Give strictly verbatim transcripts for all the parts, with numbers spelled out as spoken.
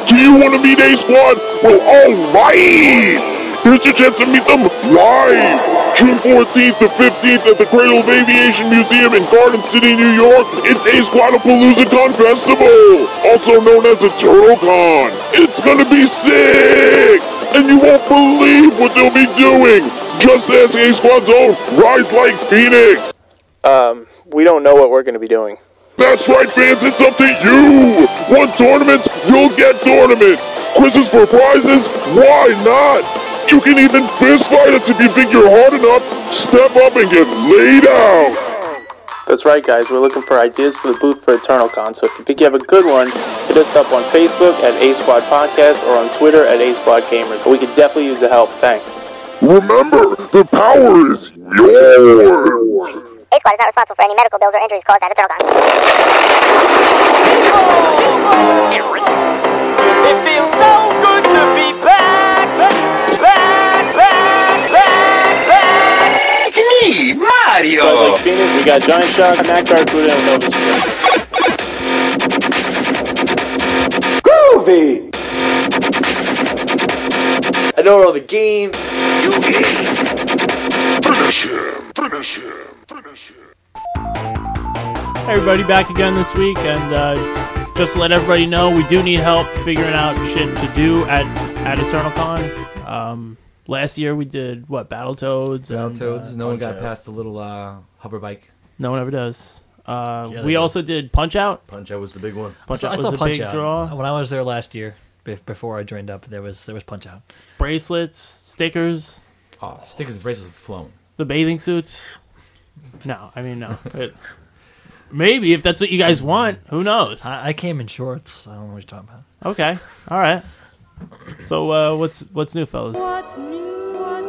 Do you want to meet A-Squad? Well, alright! Here's your chance to meet them live! June fourteenth to fifteenth at the Cradle of Aviation Museum in Garden City, New York. It's A-Squadapalooza Con Festival, also known as a TurtleCon. It's gonna be sick! And you won't believe what they'll be doing! Just ask A-Squad's own Rise Like Phoenix! Um, we don't know what we're gonna be doing. That's right, fans, it's up to you! Want tournaments? You'll get tournaments! Quizzes for prizes? Why not? You can even fist fight us if you think you're hard enough. Step up and get laid out! That's right, guys. We're looking for ideas for the booth for EternalCon, so if you think you have a good one, hit us up on Facebook at A-Squad Podcast or on Twitter at A-Squad Gamers. We could definitely use the help. Thanks. Remember, the power is yours! A-Squad is not responsible for any medical bills or injuries caused at EternalCon. It feels so good to be back, back, back, back, back. It's me, Mario. Guys like Phoenix, we got Giant Shark, Max Arcuda, and Nova Square. Groovy! I know all the games. You Finish him! Finish him! Finish him! Hey everybody, back again this week, and uh, just to let everybody know, we do need help figuring out shit to do at, at EternalCon. Um, last year we did, what, Battletoads? Battletoads, and, uh, no one got Punch-Out. past the little uh, hover bike. No one ever does. Uh, Yeah, we they also did Punch-Out. Punch-Out was the big one. Punch I Out saw was a Punch big Out. draw. When I was there last year, be- before I joined up, there was there was Punch Out. Bracelets, stickers, Oh, stickers and bracelets have flown. the bathing suits. No, I mean, no. But maybe, if that's what you guys want. Who knows? I, I came in shorts. I don't know what you're talking about. Okay, all right. So, uh, what's what's new, fellas? What's new? What's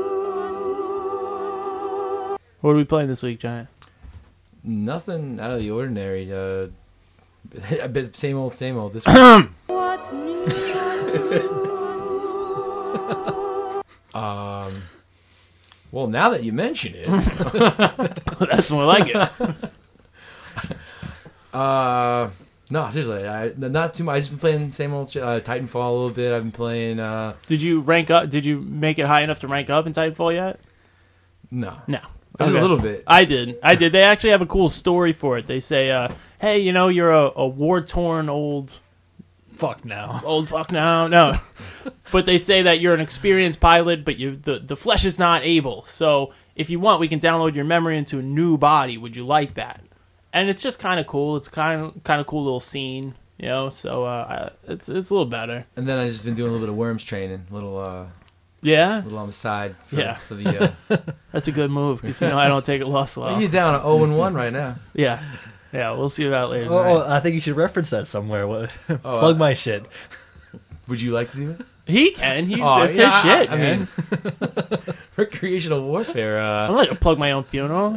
new? What are we playing this week, Giant? Nothing out of the ordinary. Uh, same old, same old. This week. What's new? um, well, now that you mention it, That's more like it. uh, no, seriously, I, not too much. I've just been playing same old uh, Titanfall a little bit. I've been playing. Uh, Did you rank up? Did you make it high enough to rank up in Titanfall yet? no, No. just Okay. a little bit. I did. I did. They actually have a cool story for it. They say, uh, "Hey, you know, you're a, a war-torn old Fuck now. old fuck now, no." But they say that you're an experienced pilot, but you the the flesh is not able. So if you want, we can download your memory into a new body. Would you like that? And it's just kind of cool. It's kind of kind of cool little scene, you know. So uh, I, it's it's a little better. And then I've just been doing a little bit of worms training, a little, uh, Yeah, little on the side. For, Yeah. for the. Uh, that's a good move because you know I don't take a loss well. You're down at zero and one right now. Yeah, yeah. We'll see about later. Oh, tonight. oh, I think you should reference that somewhere. What? Oh, Plug uh, my shit. Would you like to do it? He can. He's Oh, it's yeah, his shit, I, I man. mean, recreational warfare. I'm Uh, not gonna plug my own funeral.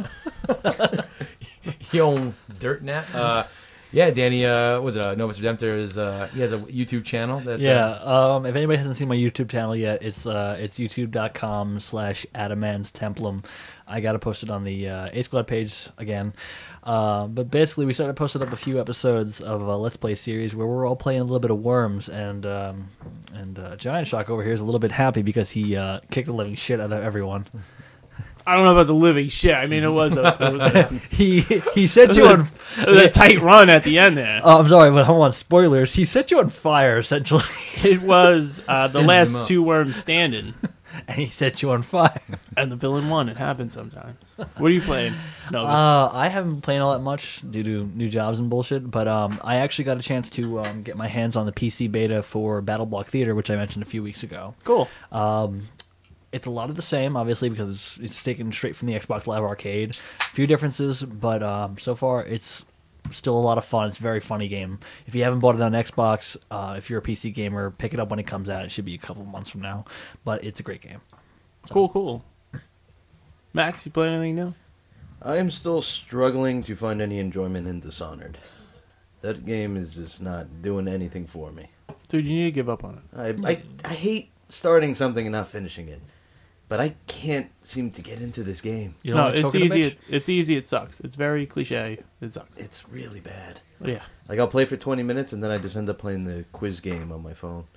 your own dirt nap. Uh, yeah, Danny. Uh, what was it uh, Novus Redemptor is. Uh, he has a YouTube channel. That Yeah. Uh, Um, if anybody hasn't seen my YouTube channel yet, it's uh, it's youtube.com slash Adamans Templum. I got to post it on the uh, A-Squad page again. Uh, but basically, we started posting up a few episodes of a Let's Play series where we're all playing a little bit of Worms, and um, and uh, Giant Shock over here is a little bit happy because he uh, kicked the living shit out of everyone. I don't know about the living shit. I mean, it was a it was a, he he set you on. it was a tight run at the end there. Oh, I'm sorry, but hold on. Spoilers. He set you on fire, essentially. It was uh, the Singed them last up. two worms standing, And he set you on fire. and the villain won. It happens sometimes. What are you playing? No, Uh, I haven't been playing all that much due to new jobs and bullshit, but um, I actually got a chance to um, get my hands on the P C beta for Battle Block Theater, which I mentioned a few weeks ago. cool. Um, it's a lot of the same, obviously, because it's, it's taken straight from the Xbox Live Arcade. A few differences, but um, so far it's still a lot of fun. It's a very funny game. If you haven't bought it on Xbox, uh, if you're a P C gamer, pick it up when it comes out. It should be a couple months from now, but it's a great game. Cool, cool. Max, you playing anything new? I am still struggling to find any enjoyment in Dishonored. That game is just not doing anything for me. Dude, you need to give up on it. I I, I hate starting something and not finishing it. but I can't seem to get into this game. You don't No, like it's choking a easy. bitch? It, it's easy. It sucks. It's very cliche. It sucks. It's really bad. Yeah. Like, I'll play for twenty minutes, and then I just end up playing the quiz game on my phone.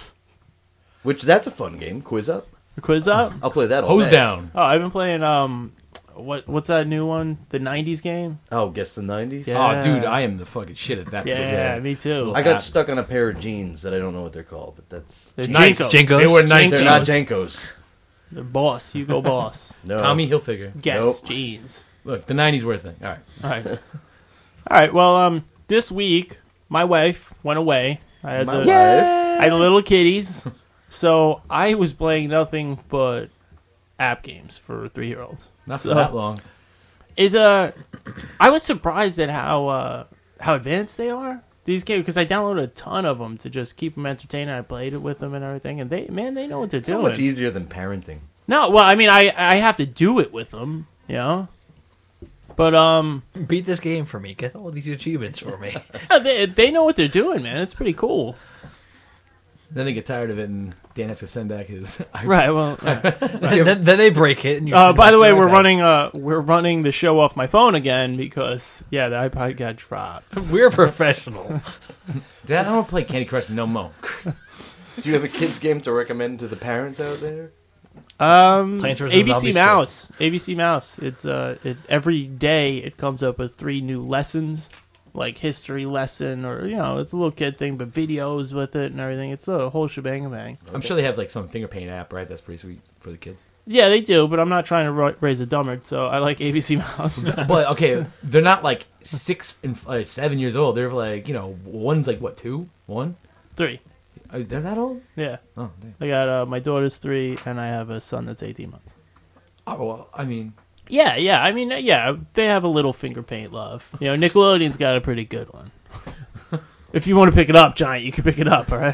Which, that's a fun game, Quiz Up. The quiz up. I'll play that all Hose day. down. Oh, I've been playing. Um, what what's that new one? The nineties game. Oh, guess the nineties? Yeah. Oh, dude, I am the fucking shit at that. Yeah, game. me too. I got stuck on a pair of jeans that I don't know what they're called, but that's... They're Nice. Jinkos. Jinkos. They were nice. They're jeans. not Jenkos. They're boss. You go boss. No. Tommy Hilfiger. Guess Nope. jeans. Look, the nineties were a thing. All right. All right. All right. Well, um, this week my wife went away. I had My the, wife. I had the little kitties, so I was playing nothing but app games for three year olds. Not for Uh, that long. It uh, I was surprised at how uh how advanced they are. These games, because I downloaded a ton of them to just keep them entertained. I played it with them and everything, and they man, they know what they're It's so doing. much easier than parenting. No, well, I mean, I I have to do it with them, you know. But um, Beat this game for me. Get all these achievements for me. they they know what they're doing, man. It's pretty cool. Then they get tired of it, and Dan has to send back his. Right. Well. yeah. then, then they break it. And you Uh, send by back the way, your we're iPad. running uh we're running the show off my phone again because yeah, the iPod got dropped. We're professional. Dad, I don't play Candy Crush no more. Do you have a kids game to recommend to the parents out there? Um, Plants versus A B C Zombies two. Mouse. A B C Mouse. It's uh, it every day it comes up with three new lessons, like history lesson or you know it's a little kid thing, but videos with it and everything. It's a whole shebang bang. I'm sure they have like some finger paint app, right? That's pretty sweet for the kids. Yeah, they do, but I'm not trying to ra- raise a dumber, so I like A B C Mouse. But okay, they're not like six and uh, seven years old. They're like you know, one's like what two, one. Three. Uh, they're that old? Yeah. Oh, damn. I got uh, my daughter's three, and I have a son that's eighteen months. Oh well, I mean, Yeah, yeah. I mean, yeah, they have a little finger paint love. You know, Nickelodeon's got a pretty good one. If you want to pick it up, Giant, you can pick it up, all right?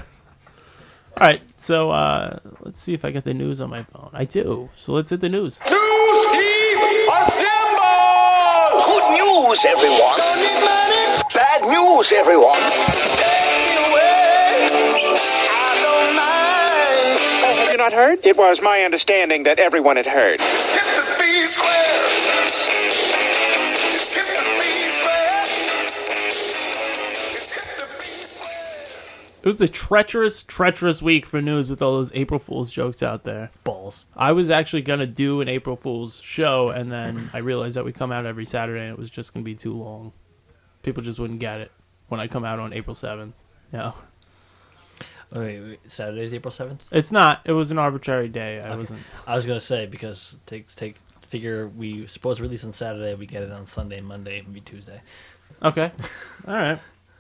All right, so uh, let's see if I got the news on my phone. I do. So let's hit the news. News team, assemble! Good news, everyone. Bad news, everyone. Have you not heard? It was my understanding that everyone had heard. It was a treacherous, treacherous week for news with all those April Fool's jokes out there. Balls. I was actually going to do an April Fool's show, and then I realized that we come out every Saturday, and it was just going to be too long. People just wouldn't get it when I come out on April seventh. Yeah. Oh, wait, wait, Saturday's April seventh? It's not. It was an arbitrary day. I wasn't. I was going to say, because take, take figure we supposed to release on Saturday, we get it on Sunday, Monday, maybe Tuesday. Okay. All right.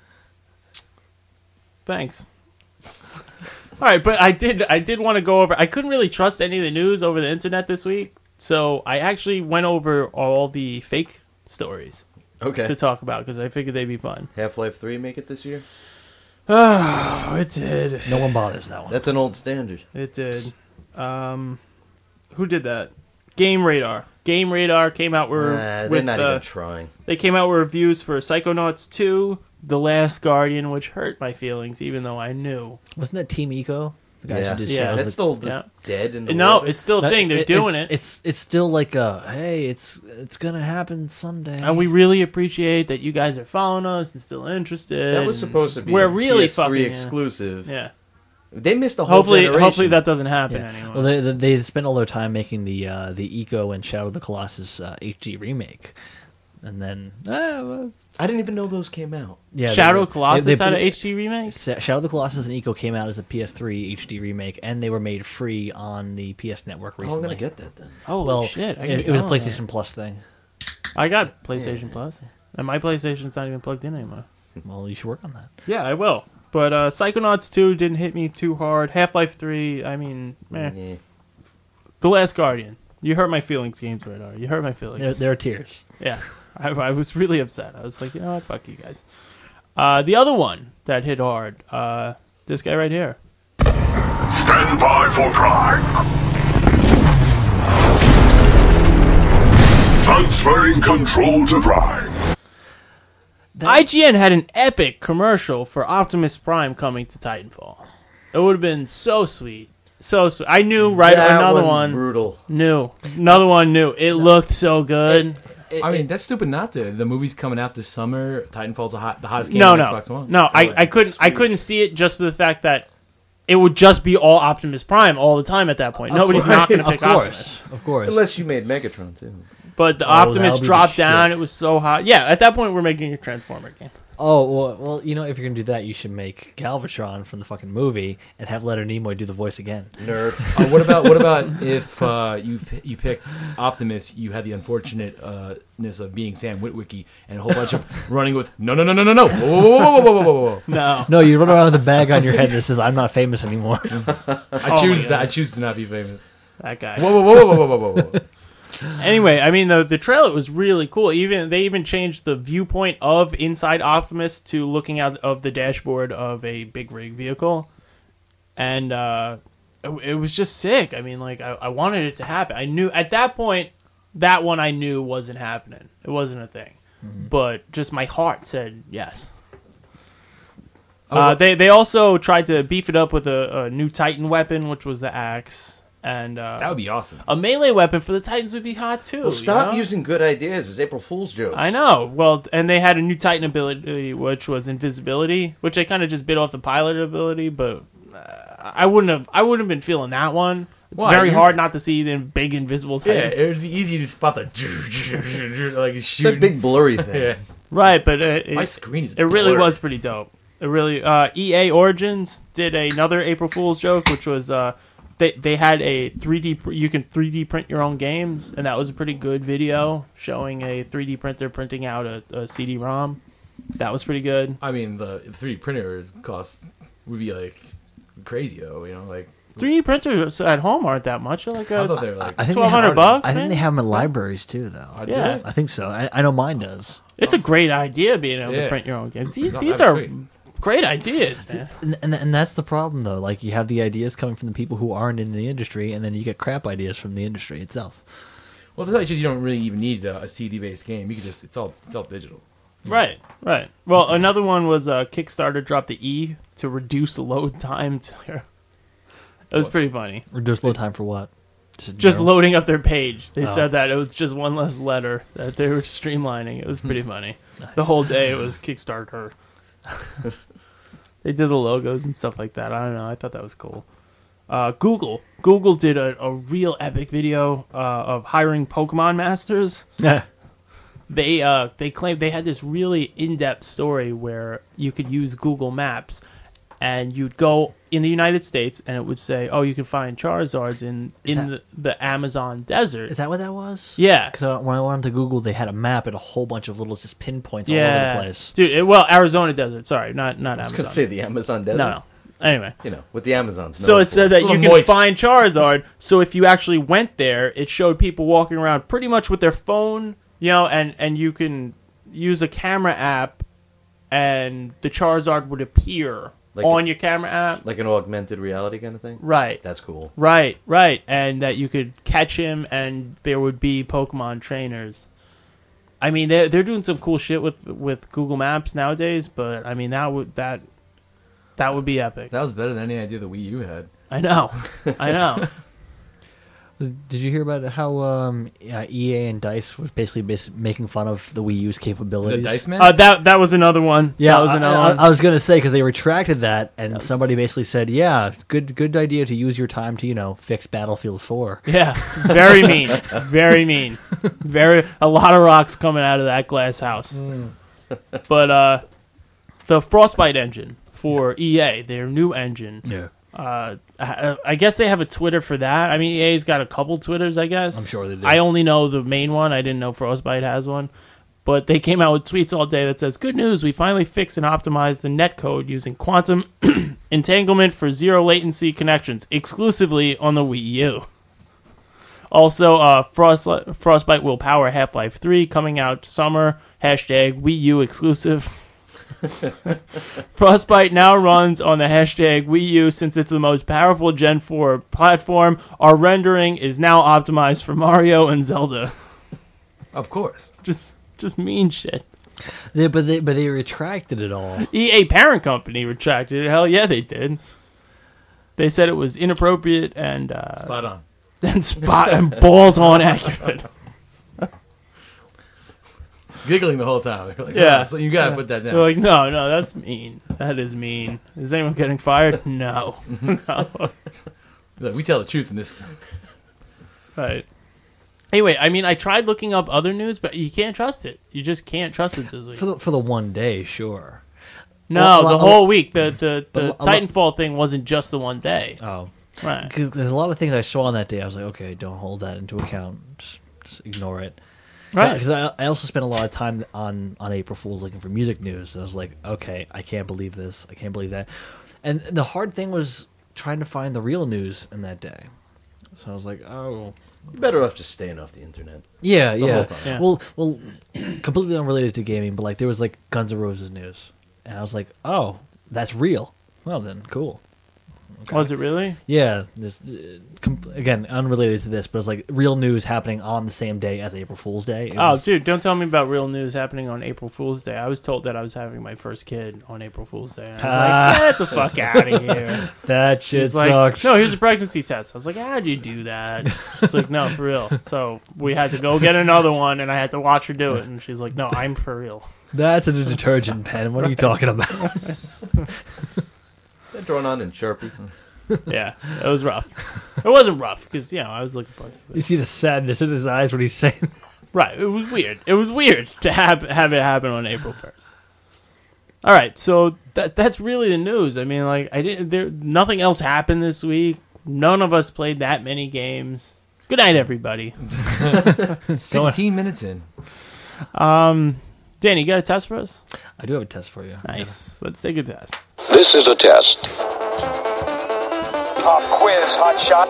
Thanks. All right, but I did I did want to go over I couldn't really trust any of the news over the internet this week, so I actually went over all the fake stories Okay. to talk about because I figured they'd be fun. Half-Life three make it this year? Oh, it did. No one bothers that one. That's an old standard. It did. Um, who did that? Game Radar. Game Radar came out with, Nah, they're with not uh, even trying. they came out with reviews for Psychonauts two, The Last Guardian, which hurt my feelings, even though I knew. Wasn't that Team Eco? The guys Yeah. who did Yeah. shows Is that that- still just yeah. dead in the No, water? it's still a No, thing. They're it- doing it's, it. It's it's still like a hey, it's it's gonna happen someday. And we really appreciate that you guys are following us and still interested. That was and supposed to be We're a really P S three fucking exclusive. Yeah. They missed the whole Hopefully, generation. hopefully that doesn't happen Yeah. anymore. Well, they, they they spent all their time making the uh, the Eco and Shadow of the Colossus uh, H D remake, and then ah, well, I didn't even know those came out. yeah, they Shadow were- of Colossus they- they had an put- H D remake. Sa- Shadow of the Colossus and Eco came out as a P S three H D remake, and they were made free on the P S Network Oh, I'm recently. gonna get that then. Holy well, shit! I it, can it was a tell that. PlayStation Plus thing. I got PlayStation Plus, and my PlayStation's not even plugged in anymore. Well, you should work on that. Yeah, I will. But uh, Psychonauts two didn't hit me too hard. Half-Life three, I mean, meh. Yeah. The Last Guardian. You hurt my feelings, Games Radar. You hurt my feelings. There, there are tears. Yeah, I, I was really upset. I was like, you know what, fuck you guys. Uh, the other one that hit hard, uh, this guy right here. Stand by for crime. Transferring control to Prime. I G N had an epic commercial for Optimus Prime coming to Titanfall. It would have been so sweet. So, so I knew right That another one's one. brutal. New. Another one new. It looked so good. I mean, that's stupid not to. The movie's coming out this summer. Titanfall's a hot, the hottest game No, on no, Xbox One. no. I, Really? I couldn't. I Sweet. couldn't see it just for the fact that it would just be all Optimus Prime all the time at that point. Of Nobody's course. not going to Of pick course, Optimus. of course. Unless you made Megatron too. But the Oh, Optimus that'll be the dropped down. shit. It was so hot. Yeah, at that point, we're making a Transformer game. Oh well, well, you know, if you're gonna do that, you should make Galvatron from the fucking movie and have Leonard Nimoy do the voice again. Nerd. Uh, what about what about if uh, you p- you picked Optimus? You had the unfortunateness of being Sam Witwicky and a whole bunch of running with no no no no no no whoa whoa whoa whoa whoa whoa whoa whoa. No. No, you run around with a bag on your head that says "I'm not famous anymore." I Oh choose my that. I God. choose to not be famous. That guy. Whoa whoa whoa whoa whoa whoa whoa whoa. Anyway, I mean the the trailer was really cool. Even they even changed the viewpoint of inside Optimus to looking out of the dashboard of a big rig vehicle, and uh, it, it was just sick. I mean, like I, I wanted it to happen. I knew at that point that one I knew wasn't happening. It wasn't a thing, but just my heart said yes. Uh, they they also tried to beef it up with a, a new Titan weapon, which was the axe. And uh, That would be awesome. a melee weapon for the Titans would be hot too. Well, stop you know? using good ideas as April Fool's jokes. I know. Well, and they had a new Titan ability, which was invisibility, which they kind of just bit off the pilot ability. But uh, I wouldn't have. I wouldn't have been feeling that one. It's Why? very You're- hard not to see the big invisible Yeah, Titan. it would be easy to spot the like It's shooting. that big blurry thing. Yeah. Right, but it, My it, screen is it really blurry. was pretty dope. It really. Uh, E A Origins did another April Fool's joke, which was. Uh, They they had a three D pr- you can three D print your own games, and that was a pretty good video showing a three D printer printing out a, a C D ROM. That was pretty good. I mean, the three D printer cost would be like crazy though. You know, like three D printers at home aren't that much. They're like I a, thought they were like I think they twelve hundred have- bucks. I think man. they have them in libraries too, though. I Yeah. did. I think so. I, I know mine does. It's a great idea being able Yeah. to print your own games. These, No, these that's are sweet. great ideas, man. And, and and that's the problem, though. Like, you have the ideas coming from the people who aren't in the industry, and then you get crap ideas from the industry itself. Well, to tell you the truth, you don't really even need a, a C D based game. You could just it's all it's all digital. Right, right. Well, another one was uh, Kickstarter dropped the E to reduce load time. To their... It was pretty funny. Reduce load time for what? Just, Just general- loading up their page. They Oh. said that it was just one less letter that they were streamlining. It was pretty funny. The whole day it was Kickstarter. They did the logos and stuff like that. I don't know. I thought that was cool. Uh, Google. Google did a, a real epic video uh, of hiring Pokemon masters. They uh, they claimed they had this really in-depth story where you could use Google Maps, and you'd go in the United States, and it would say, "Oh, you can find Charizards in Is in that- the, the Amazon desert." Is that what that was? Yeah, Because when I went to Google, they had a map and a whole bunch of little just pinpoints all yeah, over the place. dude. It, well, Arizona desert. Sorry, not not I was Amazon. going to say the Amazon desert. no, no. Anyway, You know, with the Amazons. so it said that It's a you little can moist. find Charizard. So if you actually went there, it showed people walking around pretty much with their phone, you know, and and you can use a camera app, and the Charizard would appear Like on a- your camera app. like an augmented reality kind of thing. Right, That's cool. right, right, and that you could catch him, and there would be Pokemon trainers. I mean, they're they're doing some cool shit with with Google Maps nowadays, but I mean that would that that would be epic. That was better than any idea the Wii U had. I know, I know. Did you hear about how um, uh, E A and DICE was basically bas- making fun of the Wii U's The capabilities? Dice Man. Uh, that that was another one. Yeah, that was I- another I, one. I was gonna say because they retracted that, and somebody basically said, "Yeah, good, good idea to use your time to, you know, fix Battlefield four." Yeah, very mean, very mean, very a lot of rocks coming out of that glass house. But uh, the Frostbite engine for E A, their new engine. Yeah, Uh, I, I guess they have a Twitter for that. I mean, E A's got a couple Twitters, I guess. I'm sure they do. I only know the main one. I didn't know Frostbite has one. But they came out with tweets all day that says, "Good news, we finally fixed and optimized the netcode using quantum entanglement for zero latency connections exclusively on the Wii U." Also, uh, Frost, Frostbite will power Half-Life three coming out summer. Hashtag Wii U exclusive. Frostbite now runs on the hashtag Wii U since it's the most powerful Gen four platform. Our rendering is now optimized for Mario and Zelda. Of course. Just just mean shit. they, but they but they retracted it all. E A parent company retracted it. Hell yeah, they did. They said it was inappropriate and uh, Spot on. and spot and balls on accurate. Giggling the whole time. They're like, Yeah. "Oh, so you gotta put that down. They're like, no, no, that's mean. That is mean. Is anyone getting fired? No. No. Look, we tell the truth in this. Right. Anyway, I mean, I tried looking up other news, but you can't trust it. You just can't trust it this week. For the, for the one day, sure. No, A lot- a the lot- whole week. The the, the a lo- a lot- Titanfall thing wasn't just the one day. Oh. Right. 'Cause there's a lot of things I saw on that day. I was like, okay, don't hold that into account. Just, just ignore it. Right. Because I, I also spent a lot of time on, on April Fool's looking for music news. And I was like, okay, I can't believe this. I can't believe that. And the hard thing was trying to find the real news in that day. So I was like, oh. You're better off just staying off the internet. Yeah, The yeah. whole time. Yeah. Well, well, completely unrelated to gaming, but like there was like Guns N' Roses news. And I was like, oh, that's real. Well then, cool. Okay. Was it really? Yeah, this, uh, com- again, unrelated to this, but it's like real news happening on the same day as April Fool's Day. It Oh, was- dude, don't tell me about real news happening on April Fool's Day. I was told that I was having my first kid on April Fool's Day. And I was Ah. like, get the fuck out of here. That shit He's like, sucks. no, here's a pregnancy test. I was like, how'd you do that? She's like, no, for real. So we had to go get another one, and I had to watch her do it. And she's like, no, I'm for real. That's a detergent pen. What are you talking about? Is that drawn on in Sharpie? Yeah, it was rough. It wasn't rough, because, you know, I was looking forward to it. You see the sadness in his eyes when he's saying, Right, it was weird. It was weird to have have it happen on April first. All right, so that that's really the news. I mean, like I didn't there nothing else happened this week. None of us played that many games. Good night, everybody. Sixteen minutes in. Um, Danny, you got a test for us? I do have a test for you. Nice. Let's take a test. This is a test. Pop quiz, hot shot.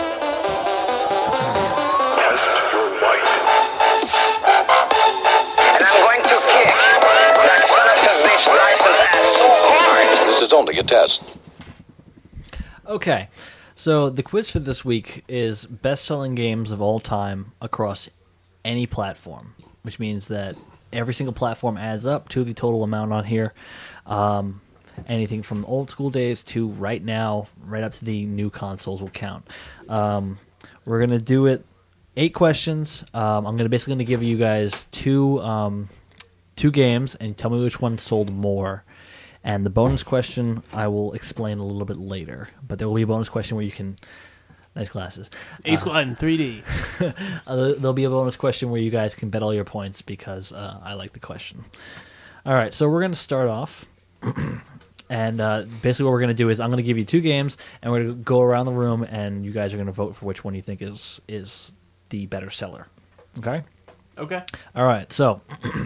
And I'm going to kick that son of a bitch license ass so hard. This is only a test. Okay, so the quiz for this week is best-selling games of all time across any platform, which means that every single platform adds up to the total amount on here. Um, anything from old school days to right now, right up to the new consoles will count. Um, we're gonna do it eight questions. Um, I'm gonna basically gonna give you guys two um, two games and tell me which one sold more. And the bonus question I will explain a little bit later, but there will be a bonus question where you can. Nice glasses. Ace Squad in three D. Uh, there'll be a bonus question where you guys can bet all your points because uh, I like the question. All right, so we're going to start off. And uh, basically what we're going to do is I'm going to give you two games, and we're going to go around the room, and you guys are going to vote for which one you think is is the better seller. Okay? Okay. All right, so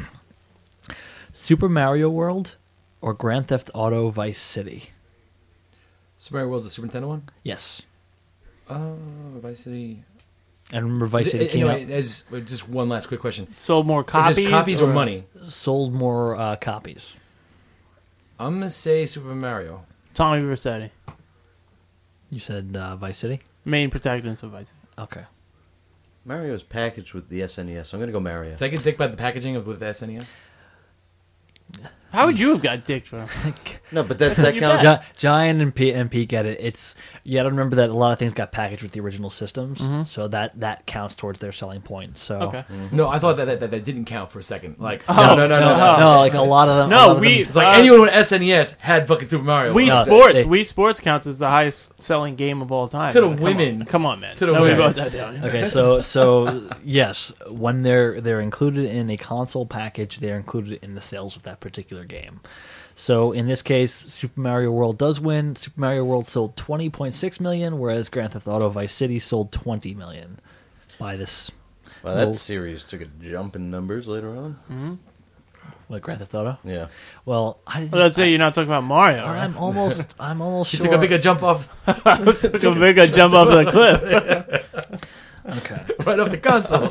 Super Mario World or Grand Theft Auto Vice City? Super Mario World's the Super Nintendo one? Yes. Uh, Vice City. And remember Vice City Uh, came anyway, out... as, just one last quick question. Sold more Is copies? this copies or, money? Sold more uh, copies. I'm going to say Super Mario. Tommy Vercetti. You said uh, Vice City? Main protagonist of Vice City. Okay. Mario's packaged with the S N E S, so I'm going to go Mario. Did I get dick by the packaging of with the S N E S? How would you have got dicked for him? No, but that's that count. Gi- Giant and Pete, and Pete get it. It's you got to remember that a lot of things got packaged with the original systems, Mhm. so that that counts towards their selling point. So Okay. No, I thought that, that that that didn't count for a second. Like Oh, no, no, no, no, no. no, like a lot of them. a No, lot of we- them- it's like Uh, anyone with S N E S had fucking Super Mario. Wii No, Sports. they- Wii Sports counts as the highest selling game of all time. To the Come on. women. Come on, man. To the Nobody women. wrote that down. Okay, so so yes, when they're they're included in a console package, they're included in the sales of that particular game. So in this case, Super Mario World does win. Super Mario World sold twenty point six million, whereas Grand Theft Auto Vice City sold twenty million. By this, Well, that little- series took a jump in numbers later on. Mm-hmm. what Grand Theft Auto? Yeah. Well, I didn't. Well, let's say you're not talking about Mario, right? I'm almost. I'm almost She sure. took a bigger jump off. Took a bigger jump off the cliff. Okay. right off the console.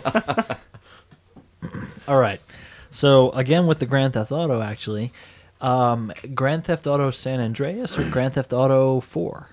All right. So again, with the Grand Theft Auto, actually, um, Grand Theft Auto San Andreas or Grand Theft Auto Four?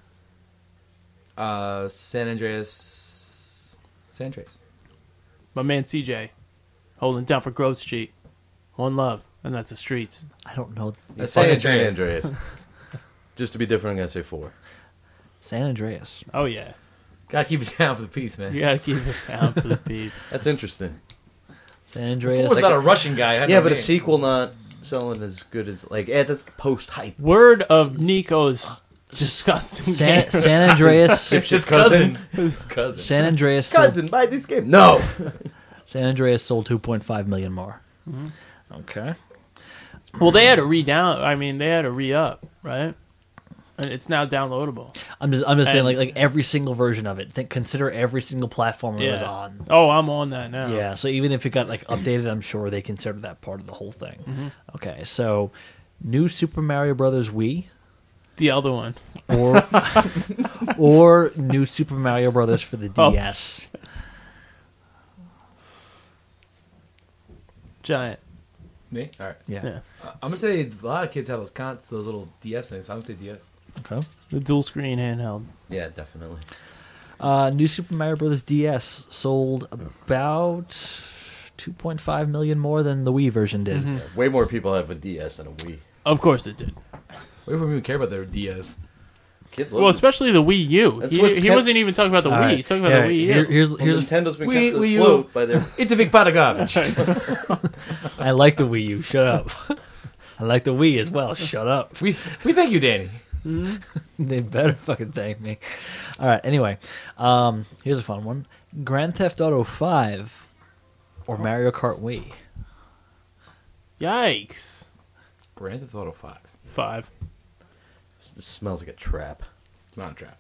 Uh, San Andreas. San Andreas. My man C J, holding down for Grove Street. One love, and that's the streets. I don't know. Let's San say San Andreas. Andreas. Just to be different, I'm going to say four. San Andreas. Oh yeah, Gotta keep it down for the peeps, man. you gotta keep it down for the peeps. That's interesting. San Andreas. What's not a Russian guy? I had Yeah, no but a name. sequel not selling as good as like yeah, that's post hype. Word of Nico's disgusting San, game. San Andreas. It's his cousin. His cousin. San Andreas. Sold, Cousin, buy this game. No. San Andreas sold two point five million more. Mm-hmm. Okay. Well, they had to re-down. I mean, they had to re-up, right? And it's now downloadable. I'm just I'm just saying And- like like every single version of it. Think consider every single platform it was Yeah. on. Oh, I'm on that now. Yeah, so even if it got like updated, I'm sure they consider that part of the whole thing. Mm-hmm. Okay, so new Super Mario Brothers Wii The other one. or or new Super Mario Brothers for the Oh. D S. Giant. Me? All right. Yeah. Yeah. Uh, I'm gonna say a lot of kids have those cons, those little D S things. I'm gonna say D S. Okay. The dual screen handheld. Yeah, definitely. Uh, new Super Mario Brothers D S sold about two point five million more than the Wii version did. Mm-hmm. Yeah, way more people have a D S than a Wii. Of course it did. Wait for me to care about their D S. Kids love Well, it. especially the Wii U. That's He, what's he kept- wasn't even talking about the All Wii. right. He's talking about Yeah, the Wii U. here- here's Well, here's Nintendo's been Wii- kept Wii U. afloat by their. It's a big pot of garbage. I like the Wii U. Shut up. I like the Wii as well. Shut up. we we thank you, Danny. They better fucking thank me. All right. Anyway, um, here's a fun one: Grand Theft Auto Five or Mario Kart Wii. Yikes. Grand Theft Auto Five. Five. This smells like a trap. It's not a trap.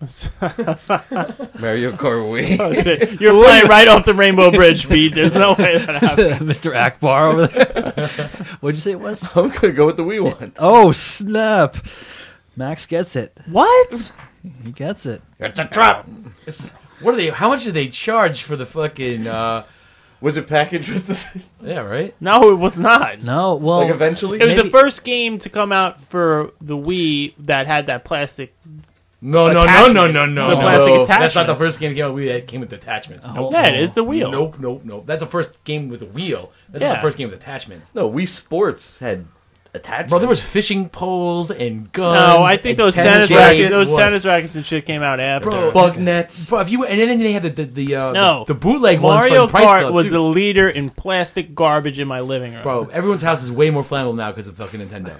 Mario Kart Wii. Okay. You're flying right off the Rainbow Bridge, Pete. There's no way that happened. Mister Akbar over there. What'd you say it was? I'm gonna go with the Wii one. Oh snap! Max gets it. What? He gets it. It's a trap. It's, what are they? How much did they charge for the fucking? Uh, Was it packaged with the system? yeah, right. No, it was not. No, well, Like eventually? It was Maybe- the first game to come out for the Wii that had that plastic. No, no, no, Attachments. no, no, no. The no. plastic That's not the attachments. first game that came out with that came with attachments. Oh. Nope. Yeah, it is the wheel. Nope, nope, nope. That's the first game with a wheel. That's not Yeah. the first game with attachments. No, Wii Sports had attachments. Bro, there was fishing poles and guns. No, I think and those tennis jackets. rackets, those What? tennis rackets and shit came out after. Bro, bug nets. Bro, if you and then they had the the, the uh, No. the, the bootleg ones Mario from Price Kart Club, was too. the leader in plastic garbage in my living room. Bro, everyone's house is way more flammable now because of fucking Nintendo.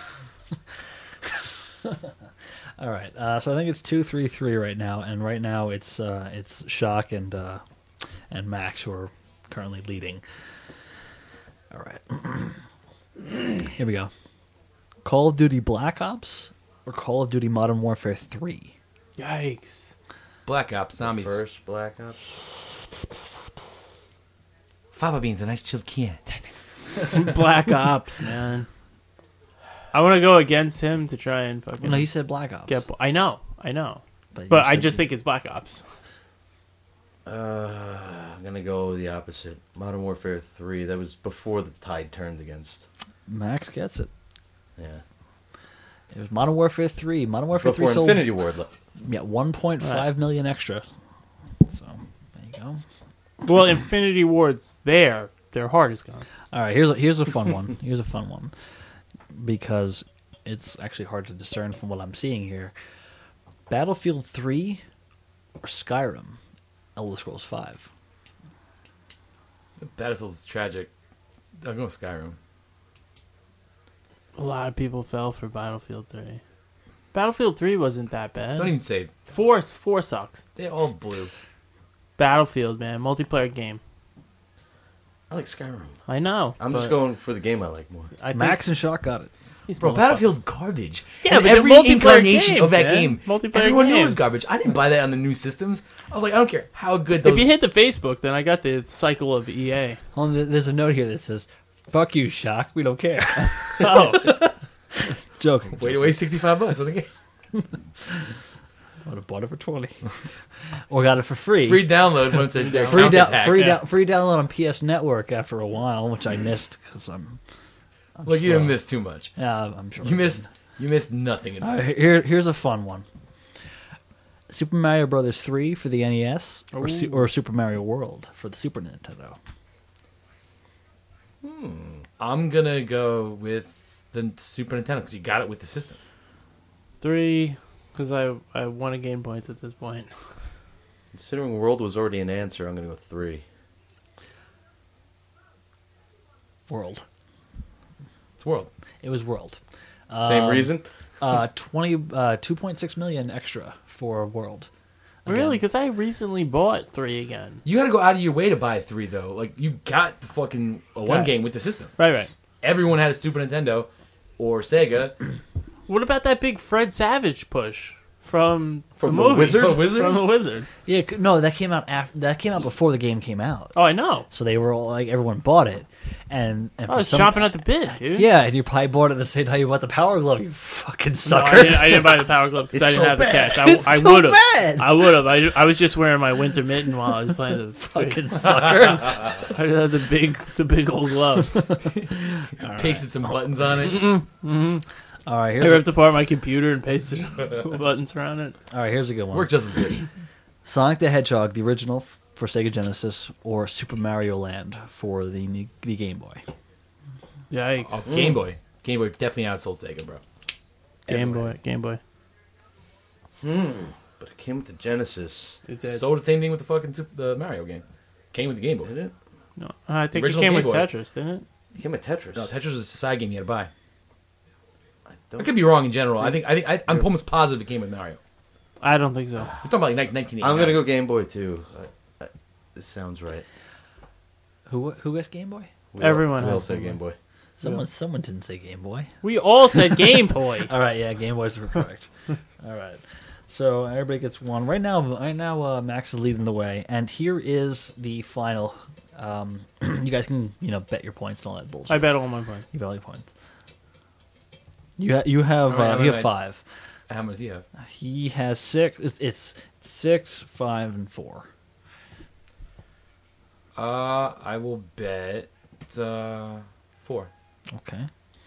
all right. Uh, so I think it's two, three, three right now, and right now it's uh, it's Shock and uh, and Max who are currently leading. All right. Here we go. Call of Duty Black Ops or Call of Duty Modern Warfare three. Yikes. Black Ops, zombies. First Black Ops. Fava beans, a nice chilled can. Black Ops, man. I want to go against him to try and fucking No, he said Black Ops. get. I know, I know, But, but you I said- just think it's Black Ops. Uh, I'm gonna go the opposite. Modern Warfare three. That was before the tide turned against. Max gets it. Yeah. It was Modern Warfare three. Modern Warfare Before three sold Infinity Ward. lo- yeah one point five Right. million extra. So there you go. Well, Infinity Ward's there. Their heart is gone. All right, here's a, here's a fun one. Here's a fun one because it's actually hard to discern from what I'm seeing here. Battlefield three or Skyrim, Elder Scrolls five. Battlefield's tragic. I'll go with Skyrim. A lot of people fell for Battlefield three. Battlefield three wasn't that bad. Don't even say. Four, four sucks. They all blew. Battlefield, man, multiplayer game. I like Skyrim. I know. I'm just but going for the game I like more. I think Max and Shock got it. these Bro, motherfuckers- Battlefield's garbage. Yeah, And but they're every multiplayer incarnation games, of that man. game, Multiplayer everyone knew it was games. garbage. I didn't buy that on the new systems. I was like, I don't care how good those. If you hit the Facebook, then I got the cycle of E A. Hold on, there's a note here that says, "Fuck you, Shock. We don't care." Oh, Joking. Wait away, sixty-five bucks on the game. I would have bought it for twenty, or got it for free. Free download once a free, account down, gets hacked. free, yeah. down, free download on P S Network after a while, which I missed because I'm. I'm Look, you slow. didn't miss too much. Yeah, I'm sure. You missed. You missed nothing. In All right, here, here's a fun one. Super Mario Brothers three for the N E S, or, Su- or Super Mario World for the Super Nintendo. I'm gonna go with the Super Nintendo because you got it with the system. three. Because I, I want to gain points at this point. Considering World was already an answer, I'm going to go three. World. It's World. It was World. Same Um, reason? uh, twenty, uh, two point six million extra for World. Again. Really? Because I recently bought three again. You got to go out of your way to buy three, though. Like, you got the fucking uh, one Right. game with the system. Right, right. Everyone had a Super Nintendo or Sega. What about that big Fred Savage push from, From the, the movie? Wizard? From, from the Wizard. Yeah, c- no, that came out after. That came out before the game came out. Oh, I know. So they were all like, everyone bought it, and, and I for was some- chomping at the bit, dude. Yeah, and you probably bought it the same time you bought the Power Glove. You fucking No, sucker! I, didn't, I didn't buy the Power Glove because I It's didn't so have the bad. cash. I, It's I so would have. bad. I would have. I, I was just wearing my winter mitten while I was playing the Fucking sucker. I had the big, the big old glove. Pasted some buttons on it. Mm-hmm. All right, I here's a, ripped apart my computer and pasted buttons around it. all right. Here's a good one. Worked just as good. Sonic the Hedgehog, the original f- for Sega Genesis, or Super Mario Land for the ne- the Game Boy. Yikes! Oh, Game Boy. Game Boy definitely outsold Sega, bro. Game Everywhere. Boy, Game Boy. Hmm. But it came with the Genesis. It did. So the same thing with the fucking Sup- the Mario game. Came with the Game Boy. Did it? No, I think it original came Game with Boy. Tetris, didn't it? It came with Tetris. No, Tetris was a side game you had to buy. I I don't. could be wrong in general. I think I think I, I'm almost positive it came with Mario. I don't think so. We're talking about like nineteen eighty. I'm going to go Game Boy, too. I, I, this sounds right. Who who has Game Boy? We Everyone all, we all has say Game Game Boy. Boy. Someone someone didn't say Game Boy. We all said Game Boy. All right, yeah, Game Boys were correct. All right, so everybody gets one. Right now, right now, uh, Max is leading the way, and here is the final. Um, you guys can you know bet your points and all that bullshit. I bet all my points. You bet all your points. You ha- you have All right, uh, how you many- have five. How much do you have? He has six. It's, it's six, five, and four. Uh, I will bet uh, four. Okay.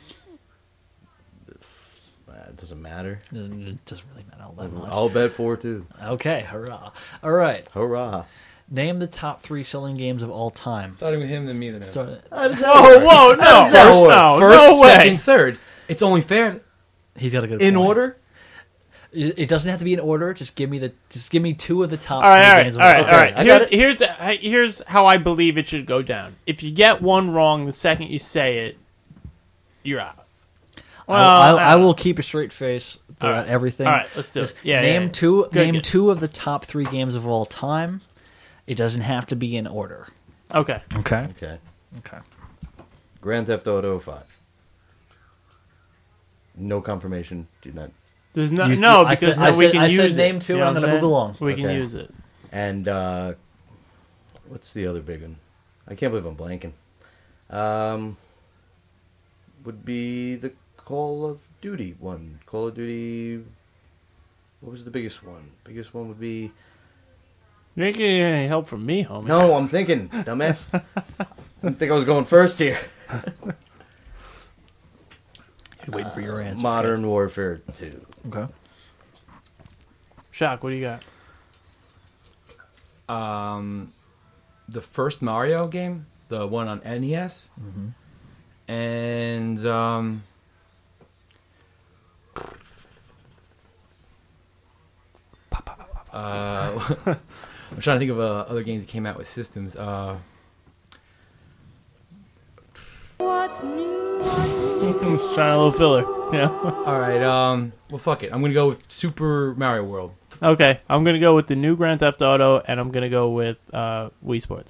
Uh, it doesn't matter. It doesn't really matter all that much. I'll bet four, too. Okay, hurrah! All right. Hurrah. Name the top three selling games of all time. Starting with him, then me, then him. Start, Whoa, whoa, no, First, no, first, no way. second, third. It's only fair. he's got a good In point. order? It, it doesn't have to be in order. Just give me the. Just give me two of the top All right, three all right, games all of all right, time. all right. I got Here's here's I- here's how I believe it should go down. If you get one wrong the second you say it, you're out. Well, I, will- I, I uh, will keep a straight face throughout All right. everything. All right, let's do Just it. Yeah, name yeah, yeah. two. Good, name good. two of the top three games of all time. It doesn't have to be in order. Okay. Okay. Okay. Okay. Grand Theft Auto five. No confirmation. Do not. There's no Use no the- I because said- I then we said- can I said use it. name two, You know I'm what gonna move saying? along. We can Okay. use it. And, uh, what's the other big one? I can't believe I'm blanking. Um, would be the Call of Duty one. Call of Duty. What was the biggest one? Biggest one would be. You ain't getting any help from me, homie. No, I'm thinking, dumbass. I didn't think I was going first here. You're waiting for your answer. Modern Warfare two. Okay. Shock, what do you got? Um, the first Mario game, the one on N E S, Mm-hmm. and um, uh, I'm trying to think of uh, other games that came out with systems. Uh, What's new? What's Just trying a little filler. Yeah. all right, um, well, fuck it. I'm gonna go with Super Mario World. Okay, I'm gonna go with the new Grand Theft Auto, and I'm gonna go with uh, Wii Sports.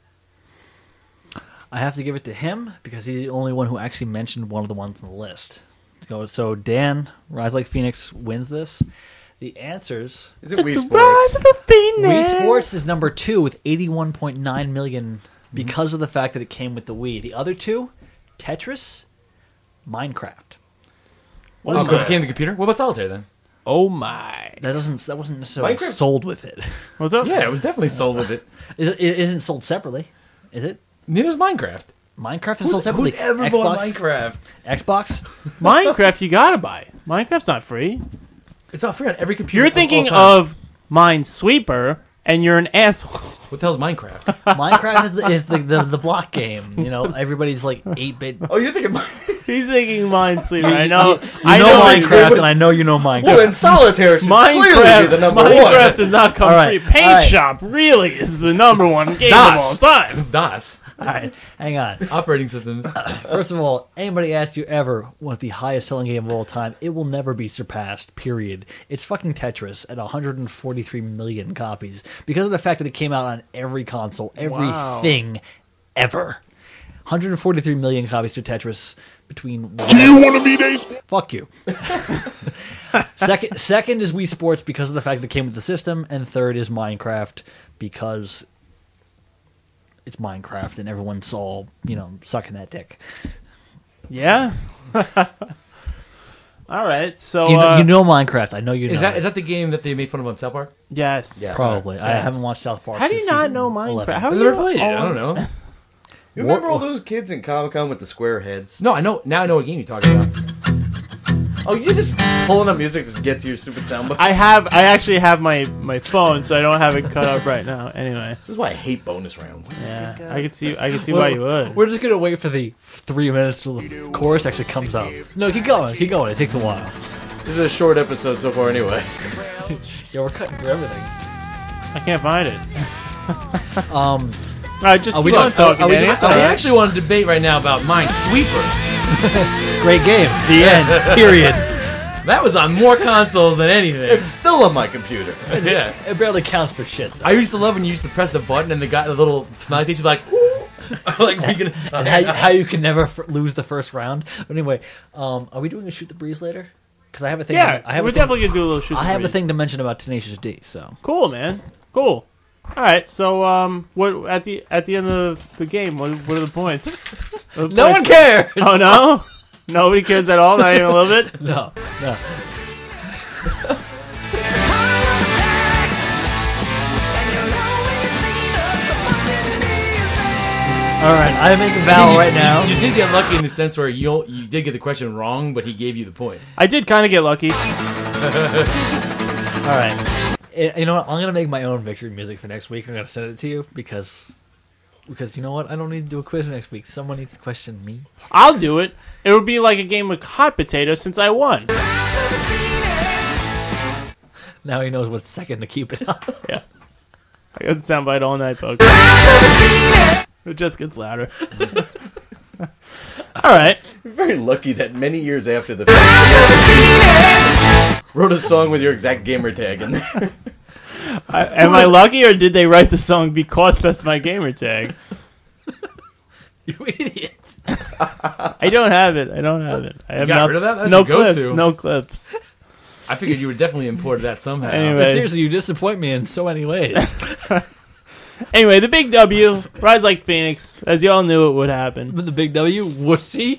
I have to give it to him because he's the only one who actually mentioned one of the ones on the list. So, so Dan, Rise Like Phoenix wins this. The answers. Is it Wii Rise Sports? of the Phoenix. Wii Sports is number two with eighty-one point nine million because of the fact that it came with the Wii. The other two, Tetris, Minecraft. Oh, because it came to the computer. What about Solitaire then? Oh my! That doesn't. That wasn't necessarily Minecraft- sold with it. What's up? Yeah, it was definitely sold with it. It, it isn't sold separately, is it? Neither's Minecraft. Minecraft is sold separately. Who's ever Xbox, bought Minecraft? Xbox. Minecraft, you gotta buy. Minecraft's not free. It's not free on every computer. You're of all thinking time. of Minesweeper, and you're an asshole. What the hell's Minecraft? Minecraft is, the, is the, the the block game. You know, everybody's like eight bit. Oh, you're thinking. He's thinking Minesweeper. I know. You I know, know Minecraft, and I know you know Minecraft. Well, then Solitaire should clearly Minecraft, be the number Minecraft one. does not come All right, free. Paint all right. Shop really is the number one game Das. of all time. Das. All right, hang on. Operating systems. First of all, anybody asked you ever what the highest selling game of all time, it will never be surpassed, period. It's fucking Tetris at one hundred forty-three million copies because of the fact that it came out on every console, everything ever. one hundred forty-three million copies to Tetris between... Do you want to be Ace? Fuck you. second, second is Wii Sports because of the fact that it came with the system, and third is Minecraft because... it's Minecraft, and everyone saw, you know, sucking that dick. Yeah. All right. So You know, uh, you know Minecraft. I know you know. Is that it. is that the game that they made fun of on South Park? yes. Yeah. Probably. I Yes. haven't watched South Park. How do you since not season know Minecraft? eleven. How I've do never you played it. oh, I don't know. You remember all those kids in Comic Con with the square heads? No, I know. Now I know what game you're talking about. Oh, you're just pulling up music to get to your stupid soundboard. I have. I actually have my my phone, so I don't have it cut up right now. Anyway. This is why I hate bonus rounds. Yeah, I can see. I can see Well, why you would. We're just gonna wait for the three minutes till the chorus actually comes out. No, keep going. Keep going. It takes a while. This is a short episode so far, anyway. Yeah, we're cutting through everything. I can't find it. Um, All right, just Are keep we on done? talking. Are we Danny. done? It's all I right. actually want to debate right now about Minesweeper. great game. The end. Period. That was on more consoles than anything. It's still on my computer. yeah. It barely counts for shit. Though. I used to love when you used to press the button and the guy, the little smiley face, would be like, like we're gonna die. And how you, how you can never f- lose the first round. But anyway, um, are we doing a shoot the breeze later? Because I have a thing. Yeah, to, I have we're a thing, definitely gonna do a little shoot. I the have a breeze. thing to mention about Tenacious D. So Cool, man. Cool. All right. So, um, what at the at the end of the game? What what are the points? What are the no one points? cares. Oh no, nobody cares at all. Not even a little bit. No, no. All right, I make a vow You- right now. You, you did get lucky in the sense where you don't- you did get the question wrong, but he gave you the points. I did kind of get lucky. All right. Eh, You know what? I'm gonna make my own victory music for next week. I'm gonna send it to you because because you know what? I don't need to do a quiz next week. Someone needs to question me. I'll do it. It would be like a game of hot potato since I won. Now he knows what's second to keep it up. Yeah. I got the soundbite all night, folks. It just gets louder. All right. You're very lucky that many years after the fact, wrote a song with your exact gamer tag in there. I, am I lucky, or did they write the song because that's my gamer tag? You idiot. I don't have it. I don't have it. I have got no, rid of that? That's no your clips. go-to. No clips. I figured you would definitely imported that somehow. Anyway. But seriously, you disappoint me in so many ways. Anyway, the big W, Rise Like Phoenix, as y'all knew it would happen. But the big W, wussy.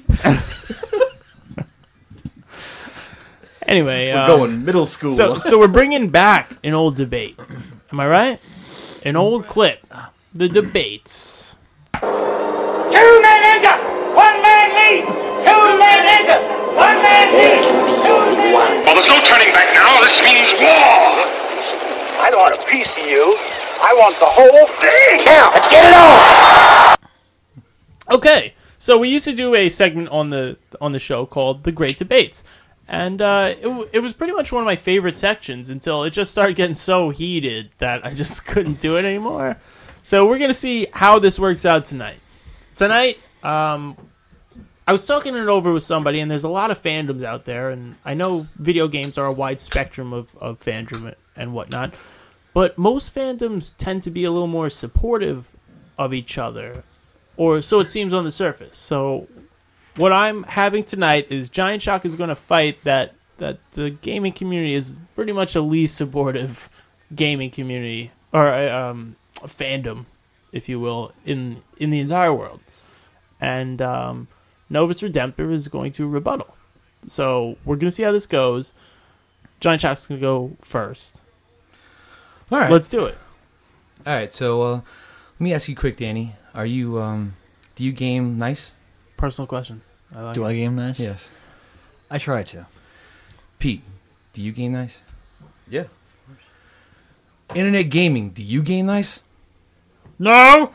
Anyway, We're um, going middle school. So, so we're bringing back an old debate. Am I right? An old clip. The debates. Two men enter, one man leaves. Two men enter, one man leaves. Two men Well, there's no turning back now. This means war. I don't want a piece of you. I want the whole thing. Now, let's get it on. Okay, so we used to do a segment on the on the show called The Great Debates. And uh, it, w- it was pretty much one of my favorite sections until it just started getting so heated that I just couldn't do it anymore. So we're going to see how this works out tonight. Tonight, um, I was talking it over with somebody, and there's a lot of fandoms out there, and I know video games are a wide spectrum of, of fandom and whatnot, but most fandoms tend to be a little more supportive of each other, or so it seems on the surface. So what I'm having tonight is Giant Shock is going to fight that that the gaming community is pretty much the least supportive gaming community, or um, fandom, if you will, in in the entire world. And um, Novus Redemptor is going to rebuttal. So we're going to see how this goes. Giant Shock's going to go first. All right. Let's do it. All right, so uh, let me ask you quick, Danny. Are you, um, do you game nice? Personal questions. I like Do it. I game nice? Yes. I try to. Pete, do you game nice? Yeah. Internet gaming, do you game nice? No!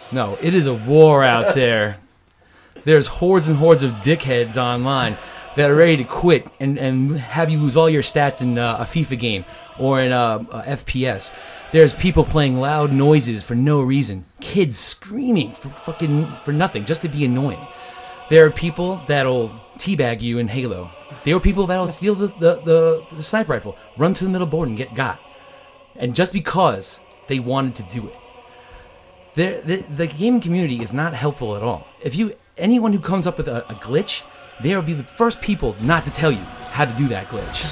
No, it is a war out there. There's hordes and hordes of dickheads online that are ready to quit and, and have you lose all your stats in uh, a FIFA game or in a, a F P S. There's people playing loud noises for no reason. Kids screaming for fucking for nothing, just to be annoying. There are people that'll teabag you in Halo. There are people that'll steal the, the, the, the sniper rifle, run to the middle board and get got. And just because they wanted to do it. The, the, the gaming community is not helpful at all. If you anyone who comes up with a, a glitch, they'll be the first people not to tell you how to do that glitch.